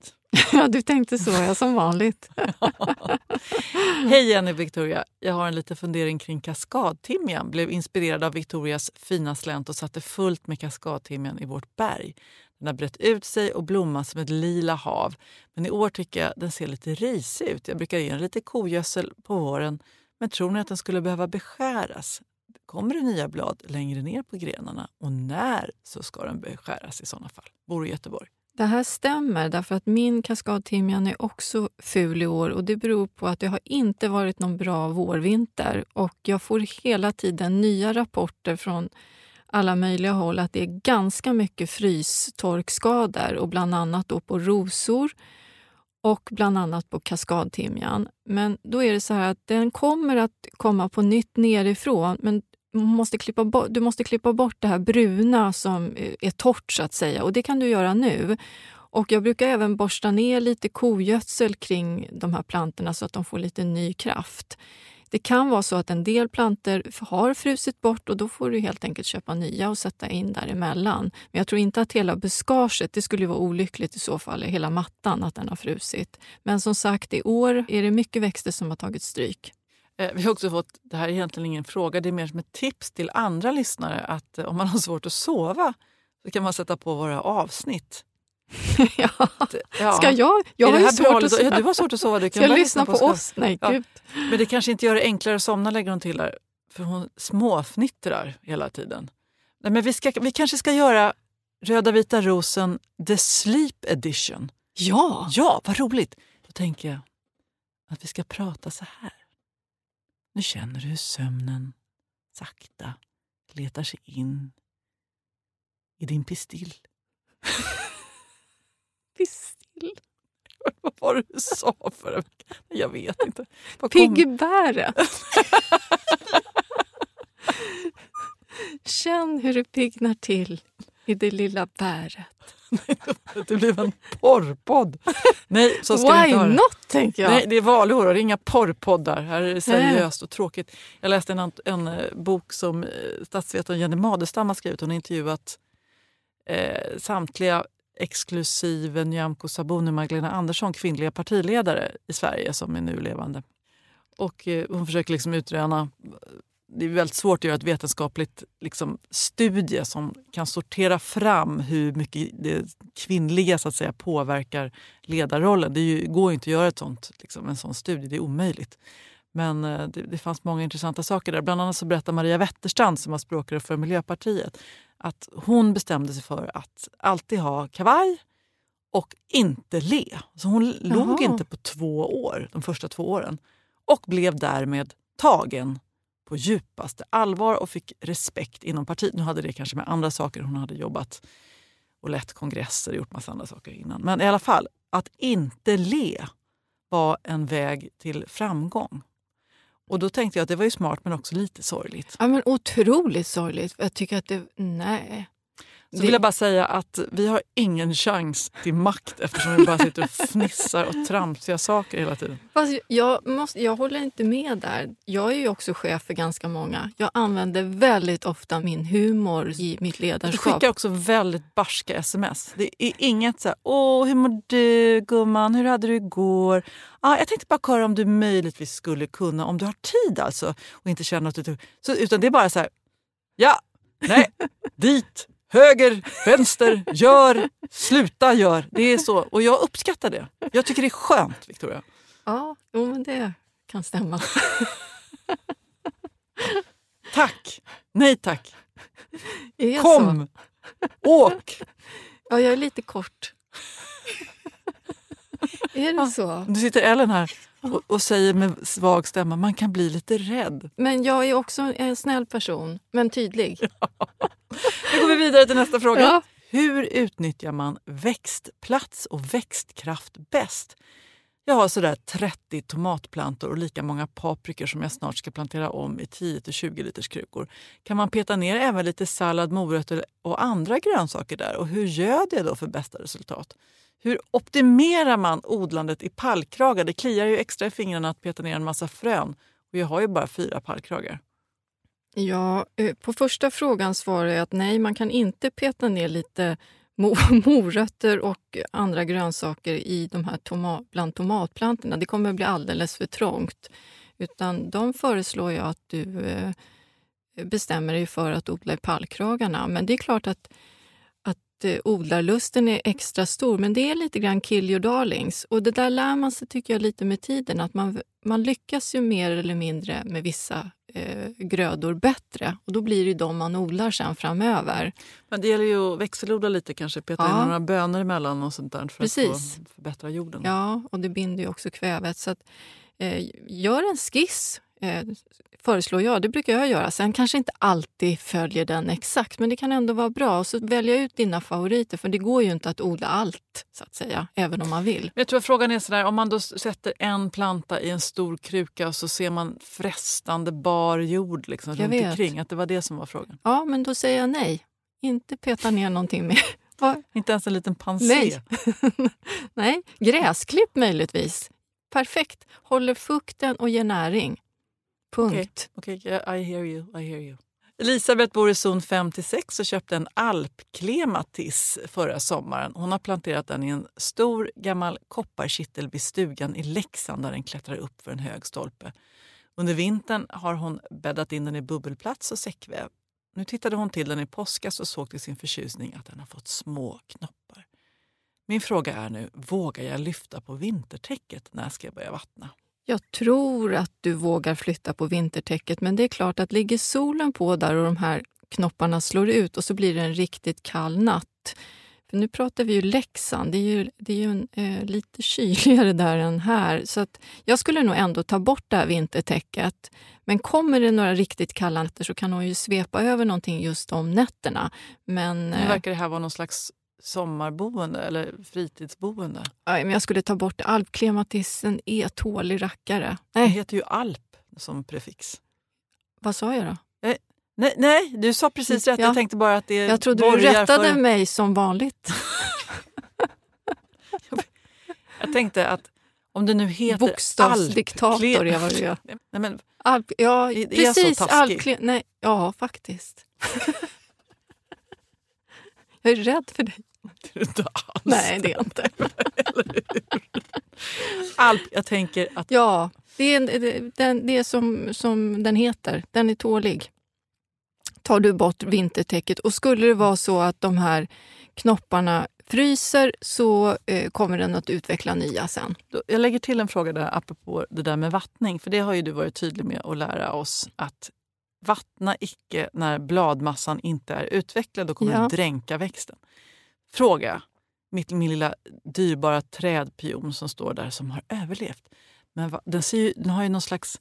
Ja, du tänkte så, jag som vanligt. Hej Jenny och Victoria, jag har en liten fundering kring kaskadtimjan. Blev inspirerad av Victorias fina slänt och satte fullt med kaskadtimjan i vårt berg. Den har brett ut sig och blommat som ett lila hav. Men i år tycker jag den ser lite risig ut. Jag brukar ge en lite kogödsel på våren. Men tror ni att den skulle behöva beskäras? Kommer det nya blad längre ner på grenarna? Och när så ska den beskäras i sådana fall? Bor i Göteborg. Det här stämmer därför att min kaskadtimjan är också ful i år och det beror på att det har inte varit någon bra vårvinter och jag får hela tiden nya rapporter från alla möjliga håll att det är ganska mycket frystorkskador och bland annat då på rosor och bland annat på kaskadtimjan. Men då är det så här att den kommer att komma på nytt nerifrån men du måste klippa bort det här bruna som är torrt så att säga och det kan du göra nu. Och jag brukar även borsta ner lite kogödsel kring de här plantorna så att de får lite ny kraft. Det kan vara så att en del plantor har frusit bort och då får du helt enkelt köpa nya och sätta in däremellan. Men jag tror inte att hela buskaget, det skulle vara olyckligt i så fall, hela mattan att den har frusit. Men som sagt, i år är det mycket växter som har tagit stryk. Vi har också fått, det här är egentligen ingen fråga, det är mer som ett tips till andra lyssnare att om man har svårt att sova så kan man sätta på våra avsnitt. Ja. Ja. Ska jag har ju svårt att sova. Ja, du har svårt att sova. Du kan ska jag lyssna på oss? Nej, ja. Gud. Men det kanske inte gör det enklare att somna, lägger hon till där. För hon småfnittrar hela tiden. Nej, men vi kanske ska göra Röda vita rosen The Sleep Edition. Ja! Ja, vad roligt. Då tänker jag att vi ska prata så här. Nu känner du hur sömnen sakta letar sig in i din pistill. Pistill? Vad var det du sa förra veckan? Jag vet inte. Piggbäret. Känn hur det piggnar till i det lilla bäret. Det blev en porrpodd. Nej, så ska Why inte ha det. not, tänker jag. Nej, det är valår och det är inga porrpoddar. Här är det seriöst och tråkigt. Jag läste en bok som statsvetaren Jenny Madestam har skrivit. Hon har intervjuat samtliga exklusive Nyamko Sabuni och Magdalena Andersson, kvinnliga partiledare i Sverige som är nu levande. Och hon försöker liksom utröna. Det är väldigt svårt att göra ett vetenskapligt studie som kan sortera fram hur mycket det kvinnliga så att säga påverkar ledarrollen. Det går inte att göra en sån studie, det är omöjligt. Men det fanns många intressanta saker där. Bland annat så berättar Maria Wetterstrand som var språkare för Miljöpartiet att hon bestämde sig för att alltid ha kavaj och inte le. Så hon log inte på 2 år, de första 2 åren. Och blev därmed tagen på djupaste allvar och fick respekt inom partiet. Nu hade det kanske med andra saker. Hon hade jobbat och lett kongresser och gjort massa andra saker innan. Men i alla fall, att inte le var en väg till framgång. Och då tänkte jag att det var ju smart men också lite sorgligt. Ja, men otroligt sorgligt. Jag tycker att nej. Så vill jag bara säga att vi har ingen chans till makt eftersom vi bara sitter och fnissar och tramsiga saker hela tiden. Fast jag håller inte med där. Jag är ju också chef för ganska många. Jag använder väldigt ofta min humor i mitt ledarskap. Du skickar också väldigt barska sms. Det är inget så här, hur mår du gumman, hur hade du igår? Jag tänkte bara höra om du möjligtvis skulle kunna, om du har tid alltså. Och inte känna att du... Utan det är bara så här, ja, nej, dit. Höger, vänster, gör, sluta, gör. Det är så. Och jag uppskattar det. Jag tycker det är skönt, Victoria. Ja, men det kan stämma. Tack. Nej, tack. Kom. Åk. Ja, jag är lite kort. Är det så? Nu sitter Ellen här och säger med svag stämma, man kan bli lite rädd. Men jag är också en snäll person, men tydlig. Nu går vi vidare till nästa fråga. Ja. Hur utnyttjar man växtplats och växtkraft bäst? Jag har sådär 30 tomatplantor och lika många paprikor som jag snart ska plantera om i 10-20 liters krukor. Kan man peta ner även lite sallad, morötter och andra grönsaker där? Och hur gör det då för bästa resultat? Hur optimerar man odlandet i pallkragar? Det kliar ju extra i fingrarna att peta ner en massa frön. Och jag har ju bara 4 pallkragar. Ja, på första frågan svarar jag att nej, man kan inte peta ner lite morötter och andra grönsaker i de här bland tomatplantorna. Det kommer bli alldeles för trångt. Utan de föreslår jag att du bestämmer dig för att odla i pallkragarna. Men det är klart att odlarlusten är extra stor, men det är lite grann kill your darlings. Och det där lär man sig, tycker jag, lite med tiden. Att man lyckas ju mer eller mindre med vissa grödor bättre. Och då blir det de man odlar sen framöver. Men det gäller ju att växelodla lite, kanske peta in några bönor emellan och sånt där för att få förbättra jorden. Ja, och det binder ju också kvävet. Så att, gör en skiss, föreslår jag. Det brukar jag göra. Sen kanske inte alltid följer den exakt, men det kan ändå vara bra. Och så välja ut dina favoriter, för det går ju inte att odla allt, så att säga, även om man vill. Men jag tror att frågan är sådär, om man då sätter en planta i en stor kruka och så ser man frestande bar jord liksom, runt omkring, att det var det som var frågan. Ja, men då säger jag nej. Inte peta ner någonting mer. Inte ens en liten pansé? Nej. Nej, gräsklipp möjligtvis. Perfekt. Håller fukten och ger näring. Punkt. Okej, I hear you. Elisabeth bor i zon 5-6 och köpte en alpklematis förra sommaren. Hon har planterat den i en stor gammal kopparkittel vid stugan i Leksand där den klättrar upp för en hög stolpe. Under vintern har hon bäddat in den i bubbelplats och säckväv. Nu tittade hon till den i påskas och såg till sin förtjusning att den har fått små knoppar. Min fråga är nu, vågar jag lyfta på vintertäcket när ska jag börja vattna? Jag tror att du vågar flytta på vintertäcket, men det är klart att ligger solen på där och de här knopparna slår ut och så blir det en riktigt kall natt. För nu pratar vi ju Leksand, det är ju lite kyligare där än här. Så att jag skulle nog ändå ta bort det här vintertäcket. Men kommer det några riktigt kalla nätter så kan hon ju svepa över någonting just om nätterna. Men nu verkar det här vara någon slags sommarboende eller fritidsboende. Nej, men jag skulle ta bort alpklematisen, är tålig rackare. Det heter ju alp som prefix. Vad sa jag då? Nej, du sa precis rätt. Jag tänkte bara att det jag trodde du rättade mig som vanligt. Jag tänkte att om det nu heter bokstavsdiktator är vad du gör. Nej, men ja, det precis. Är så taskigt. Nej, ja, faktiskt. Jag är rädd för dig. Det är inte alls. Nej, det är inte. Alp, jag tänker att... Ja, det är som den heter. Den är tålig. Tar du bort vintertäcket. Och skulle det vara så att de här knopparna fryser så kommer den att utveckla nya sen. Jag lägger till en fråga där apropå det där med vattning. För det har ju du varit tydlig med att lära oss att vattna icke när bladmassan inte är utvecklad och kommer att dränka växten. Fråga, min lilla dyrbara trädpion som står där som har överlevt. Men den har ju någon slags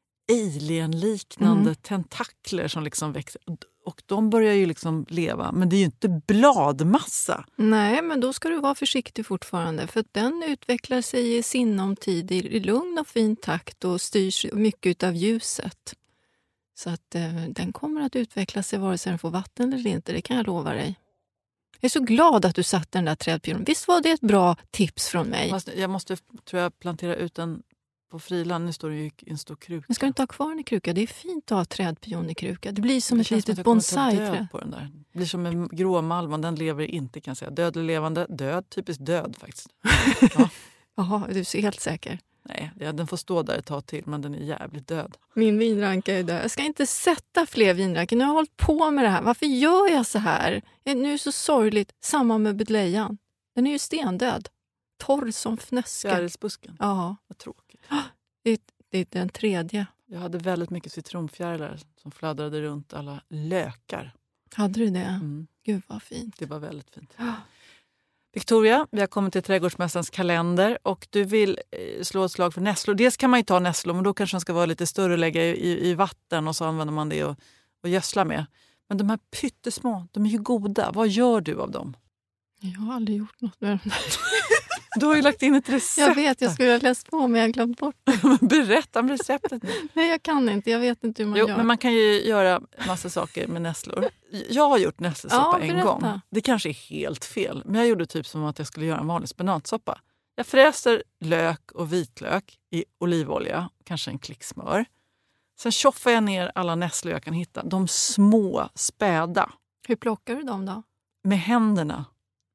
alien-liknande tentakler som liksom växer. Och de börjar ju liksom leva, men det är ju inte bladmassa. Nej, men då ska du vara försiktig fortfarande. För att den utvecklar sig i sinom tid i lugn och fin takt och styrs mycket av ljuset. Så att den kommer att utveckla sig vare sig den får vatten eller inte, det kan jag lova dig. Jag är så glad att du satte den där trädpionen. Visst var det ett bra tips från mig? Jag måste, tror jag, plantera ut den på friland. Nu står det ju i en stor kruka. Men ska du inte ha kvar den i kruka? Det är fint att ha trädpion i kruka. Det blir som det ett litet bonsai-träd. På den där. Det blir som en gråmalm, den lever inte, kan jag säga. Död eller levande? Död. Typiskt död faktiskt. Ja. Jaha, du är helt säker? Nej, den får stå där ett tag till, men den är jävligt död. Min vinranka är död. Jag ska inte sätta fler vinrankor. Nu har jag hållit på med det här. Varför gör jag så här? Nu är det så sorgligt. Samma med budlejan. Den är ju stendöd. Torr som fnöske. Fjärilsbusken? Ja. Vad tråkigt. Det är den tredje. Jag hade väldigt mycket citronfjärilar som fladdrade runt alla lökar. Hade du det? Gud vad fint. Det var väldigt fint. Victoria, vi har kommit till Trädgårdsmästarens kalender och du vill slå ett slag för nässlor. Dels kan man ju ta nässlor, men då kanske de ska vara lite större och lägga i vatten och så använder man det och gödsla med. Men de här pyttesmå, de är ju goda. Vad gör du av dem? Jag har aldrig gjort något med dem. Du har ju lagt in ett recept. Jag vet, jag skulle ha läst på men jag har glömt bort det. Berätta om receptet. Nej, jag kan inte. Jag vet inte hur man gör. Men man kan ju göra massa saker med nässlor. Jag har gjort nässelsoppa en gång. Det kanske är helt fel. Men jag gjorde typ som att jag skulle göra en vanlig spenatsoppa. Jag fräser lök och vitlök i olivolja. Kanske en klick smör. Sen tjoffar jag ner alla nässlor jag kan hitta. De små, späda. Hur plockar du dem då? Med händerna.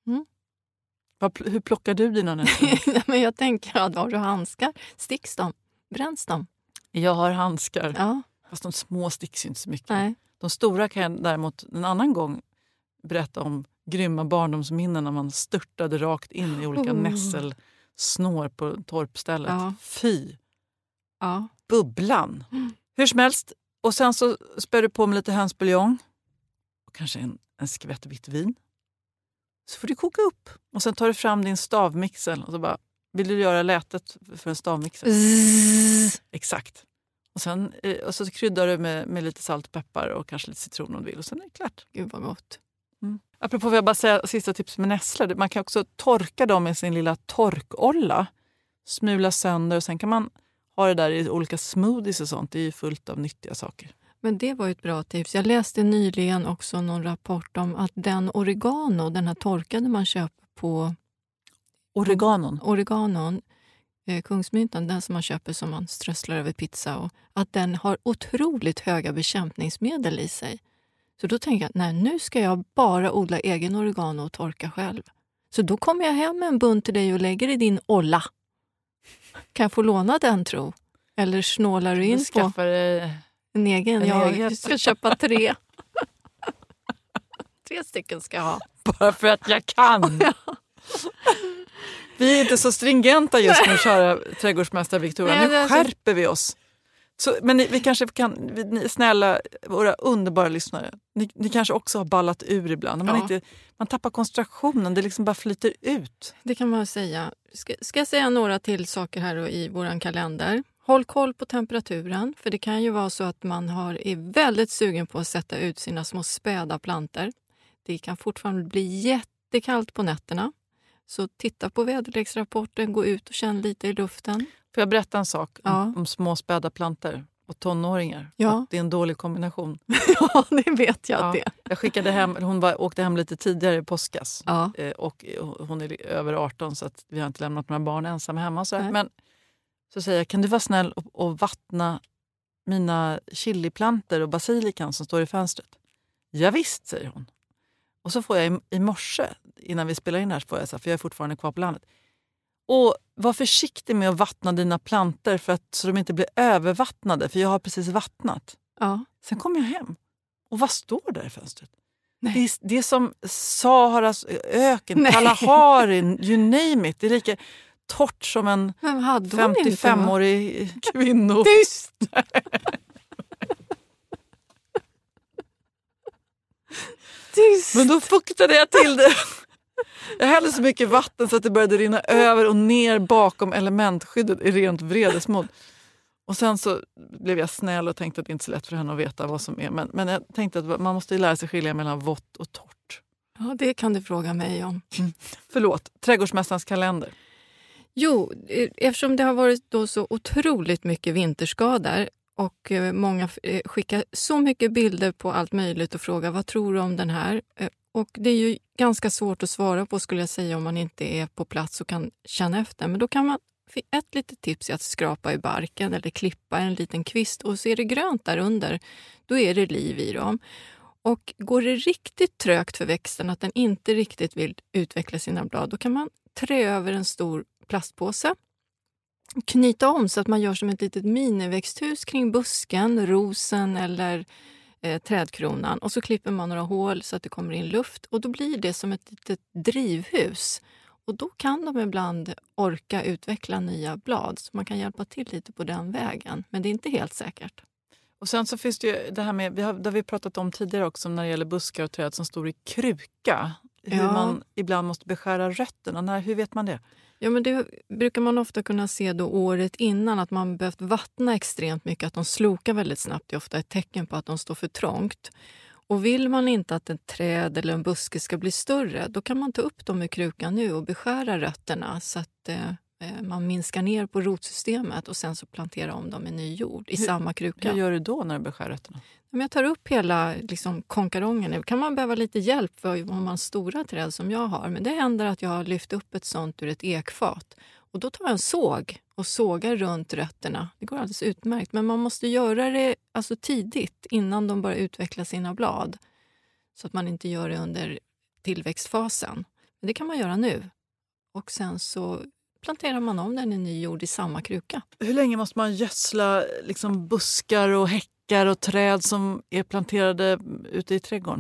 Hur plockar du dina nässlor? Men jag tänker att har du handskar? Sticks de? Bränns de? Jag har handskar. Ja. Fast de små sticks inte så mycket. Nej. De stora kan jag däremot en annan gång berätta om grymma barndomsminnen när man störtade rakt in i olika nässelsnår på torpstället. Ja. Fy! Ja. Bubblan! Hur som helst. Och sen så spär du på med lite hönsbuljong. Och kanske en skvätt vitt vin. Så får du koka upp. Och sen tar du fram din stavmixel. Och så bara, vill du göra lätet för en stavmixel? Exakt. Och så kryddar du med lite salt och peppar och kanske lite citron om du vill. Och sen är det klart. Gud vad gott. Apropå vad jag bara säga, sista tips med nässlor. Man kan också torka dem med sin lilla torkolla. Smula sönder och sen kan man ha det där i olika smoothies och sånt. Det är ju fullt av nyttiga saker. Men det var ju ett bra tips. Jag läste nyligen också någon rapport om att den oregano, den här torkade man köper på... Oreganon, Kungsmyntan, den som man köper som man strösslar över pizza. Och att den har otroligt höga bekämpningsmedel i sig. Så då tänker jag, nej, nu ska jag bara odla egen oregano och torka själv. Så då kommer jag hem med en bunt till dig och lägger i din olla. Kan jag få låna den, tro? Eller snålar du in på en egen? Jag ska köpa 3. 3 stycken ska jag ha. Bara för att jag kan. Ja. Vi är inte så stringenta just nu, kära trädgårdsmästare Victoria. Nu skärper vi oss. Så, men vi kanske kan, ni, snälla, våra underbara lyssnare, ni kanske också har ballat ur ibland. Man tappar koncentrationen, det liksom bara flyter ut. Det kan man säga. Ska jag säga några till saker här då i våran kalender? Håll koll på temperaturen, för det kan ju vara så att man är väldigt sugen på att sätta ut sina små späda planter. Det kan fortfarande bli jättekallt på nätterna. Så titta på väderleksrapporten, gå ut och känn lite i luften. Får jag berätta en sak om små späda planter och tonåringar? Ja. Det är en dålig kombination. Ja, det vet jag. Det. Jag skickade hem, åkte hem lite tidigare i påskas. Ja. Och hon är över 18 så att vi har inte lämnat några barn ensamma hemma. Så men så säger jag, kan du vara snäll och vattna mina chiliplanter och basilikan som står i fönstret? Ja, visst, säger hon. Och så får jag i morse, innan vi spelar in här, får jag, för jag är fortfarande kvar på landet. Och var försiktig med att vattna dina planter så de inte blir övervattnade. För jag har precis vattnat. Ja. Sen kom jag hem. Och vad står där i fönstret? Det är som Saharas öken, Kalahari, you name it. Det är lika torrt som en 55-årig kvinna. Tyst! Men då fuktade jag till det. Jag hällde så mycket vatten så att det började rinna över och ner bakom elementskyddet i rent vredesmod. Och sen så blev jag snäll och tänkte att det inte är så lätt för henne att veta vad som är. Men jag tänkte att man måste lära sig skilja mellan vått och torrt. Ja, det kan du fråga mig om. Förlåt, trädgårdsmästarens kalender. Jo, eftersom det har varit då så otroligt mycket vinterskador och många skickar så mycket bilder på allt möjligt och frågar vad tror du om den här? Och det är ju ganska svårt att svara på, skulle jag säga, om man inte är på plats och kan känna efter. Men då kan man, ett litet tips är att skrapa i barken eller klippa en liten kvist och så är det grönt där under, då är det liv i dem. Och går det riktigt trögt för växten, att den inte riktigt vill utveckla sina blad, då kan man trä över en stor plastpåse. Knyta om så att man gör som ett litet miniväxthus kring busken, rosen eller trädkronan. Och så klipper man några hål så att det kommer in luft. Och då blir det som ett litet drivhus. Och då kan de ibland orka utveckla nya blad. Så man kan hjälpa till lite på den vägen. Men det är inte helt säkert. Och sen så finns det ju det här med, det har vi pratat om tidigare också, när det gäller buskar och träd som står i kruka. Hur man ibland måste beskära rötterna. Hur vet man det? Ja, men det brukar man ofta kunna se då året innan, att man behövt vattna extremt mycket, att de slokar väldigt snabbt. Det är ofta ett tecken på att de står för trångt. Och vill man inte att ett träd eller en buske ska bli större, då kan man ta upp dem i krukan nu och beskära rötterna så att man minskar ner på rotsystemet och sen så plantera om dem i ny jord i samma kruka. Hur gör du då när du beskär rötterna? Jag tar upp hela konkarongen. Nu kan man behöva lite hjälp för om man stora träd som jag har. Men det händer att jag har lyft upp ett sånt ur ett ekfat. Och då tar jag en såg och sågar runt rötterna. Det går alldeles utmärkt. Men man måste göra det alltså tidigt innan de börjar utveckla sina blad. Så att man inte gör det under tillväxtfasen. Men det kan man göra nu. Och sen så planterar man om den i ny jord i samma kruka. Hur länge måste man gödsla liksom buskar och häckar och träd som är planterade ute i trädgården?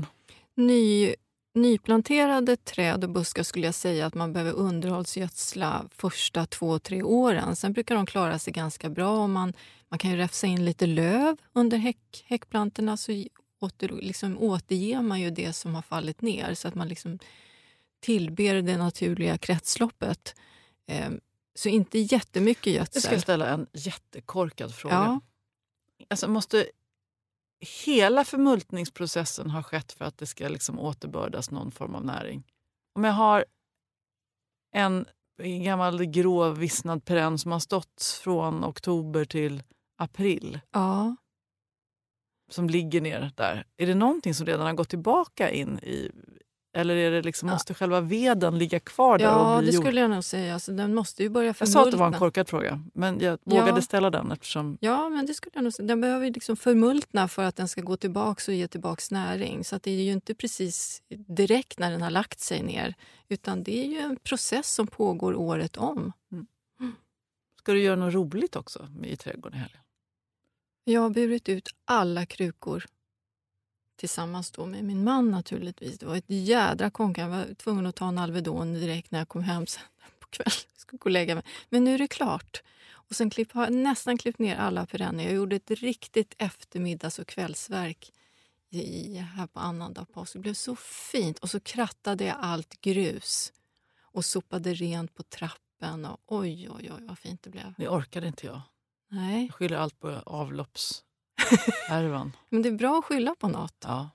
Nyplanterade träd och buskar skulle jag säga att man behöver underhållsgödsla första 2-3 åren. Sen brukar de klara sig ganska bra. Och man kan ju räfsa in lite löv under häckplantorna, så återger man ju det som har fallit ner. Så att man liksom tillber det naturliga kretsloppet. Så inte jättemycket gödsel. Jag ska ställa en jättekorkad fråga. Ja. Alltså måste hela förmultningsprocessen ha skett för att det ska liksom återbördas någon form av näring? Om jag har en gammal grå vissnad perenn som har stått från oktober till april. Ja. Som ligger ner där. Är det någonting som redan har gått tillbaka in i... Eller är det liksom, måste själva veden ligga kvar där och bli det jord? skulle jag nog säga. Alltså, den måste ju börja förmultna. Jag sa att det var en korkad fråga, men jag vågade ställa den eftersom... Ja, men det skulle jag nog säga. Den behöver liksom förmultna för att den ska gå tillbaka och ge tillbaka näring. Så att det är ju inte precis direkt när den har lagt sig ner. Utan det är ju en process som pågår året om. Ska du göra något roligt också i trädgården i helgen? Jag har burit ut alla krukor. Tillsammans då med min man naturligtvis. Det var ett jädra konka. Jag var tvungen att ta en Alvedon direkt när jag kom hem sen på kväll. Jag skulle gå och lägga mig. Men nu är det klart. Och sen har jag nästan klippt ner alla perenner. Jag gjorde ett riktigt eftermiddags- och kvällsverk här på annandag påsk. Det blev så fint. Och så krattade jag allt grus. Och sopade rent på trappen. Och oj, vad fint det blev. Det orkade inte jag. Nej. Jag skyller allt på härvan. Men det är bra att skylla på något. Ja.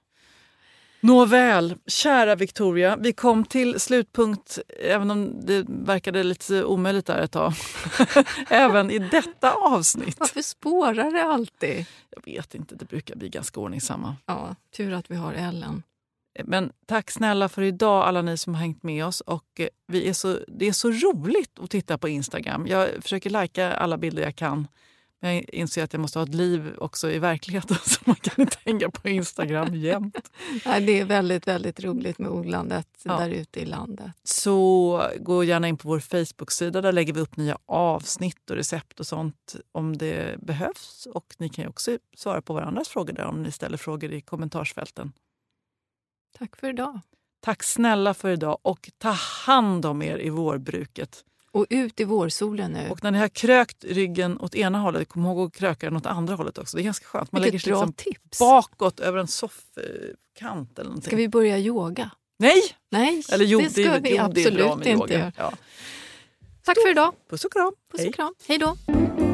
Nåväl, kära Victoria, vi kom till slutpunkt, även om det verkade lite omöjligt där ett tag. Även i detta avsnitt. Varför spårar det alltid? Jag vet inte, det brukar bli ganska ordningsamma. Ja, tur att vi har Ellen. Men tack snälla för idag alla ni som har hängt med oss. Och det är så roligt att titta på Instagram. Jag försöker lajka alla bilder jag kan. Men jag inser att jag måste ha ett liv också i verkligheten, så man kan inte hänga på Instagram jämt. Nej, det är väldigt, väldigt roligt med odlandet där ute i landet. Så gå gärna in på vår Facebook-sida. Där lägger vi upp nya avsnitt och recept och sånt om det behövs. Och ni kan ju också svara på varandras frågor där om ni ställer frågor i kommentarsfälten. Tack för idag. Tack snälla för idag och ta hand om er i vårbruket. Och ut i vårsolen nu. Och när ni har krökt ryggen åt ena hållet, kom ihåg att kröka den åt andra hållet också. Det är ganska skönt. Man lägger sig liksom tips. Bakåt över en soffkant eller någonting. Ska vi börja yoga? Nej! Eller det ska vi absolut inte göra. Ja. Tack för idag. Puss och kram. Puss och kram. Hej då.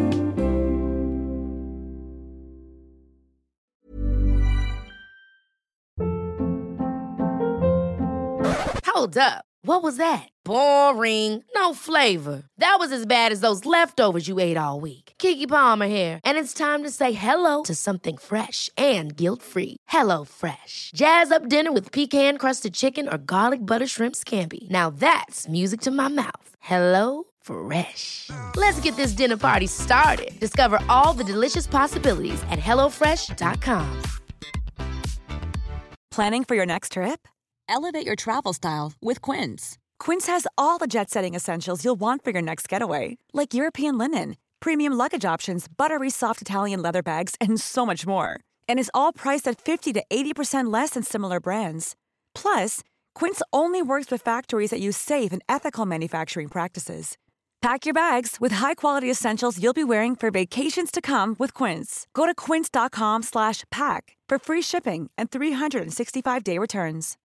Hold up. What was that? Boring. No flavor. That was as bad as those leftovers you ate all week. Keke Palmer here, and it's time to say hello to something fresh and guilt-free. Hello Fresh. Jazz up dinner with pecan-crusted chicken or garlic butter shrimp scampi. Now that's music to my mouth. Hello Fresh. Let's get this dinner party started. Discover all the delicious possibilities at hellofresh.com. Planning for your next trip? Elevate your travel style with Quince. Quince has all the jet-setting essentials you'll want for your next getaway, like European linen, premium luggage options, buttery soft Italian leather bags, and so much more. And is all priced at 50 to 80% less than similar brands. Plus, Quince only works with factories that use safe and ethical manufacturing practices. Pack your bags with high-quality essentials you'll be wearing for vacations to come with Quince. Go to quince.com/pack for free shipping and 365-day returns.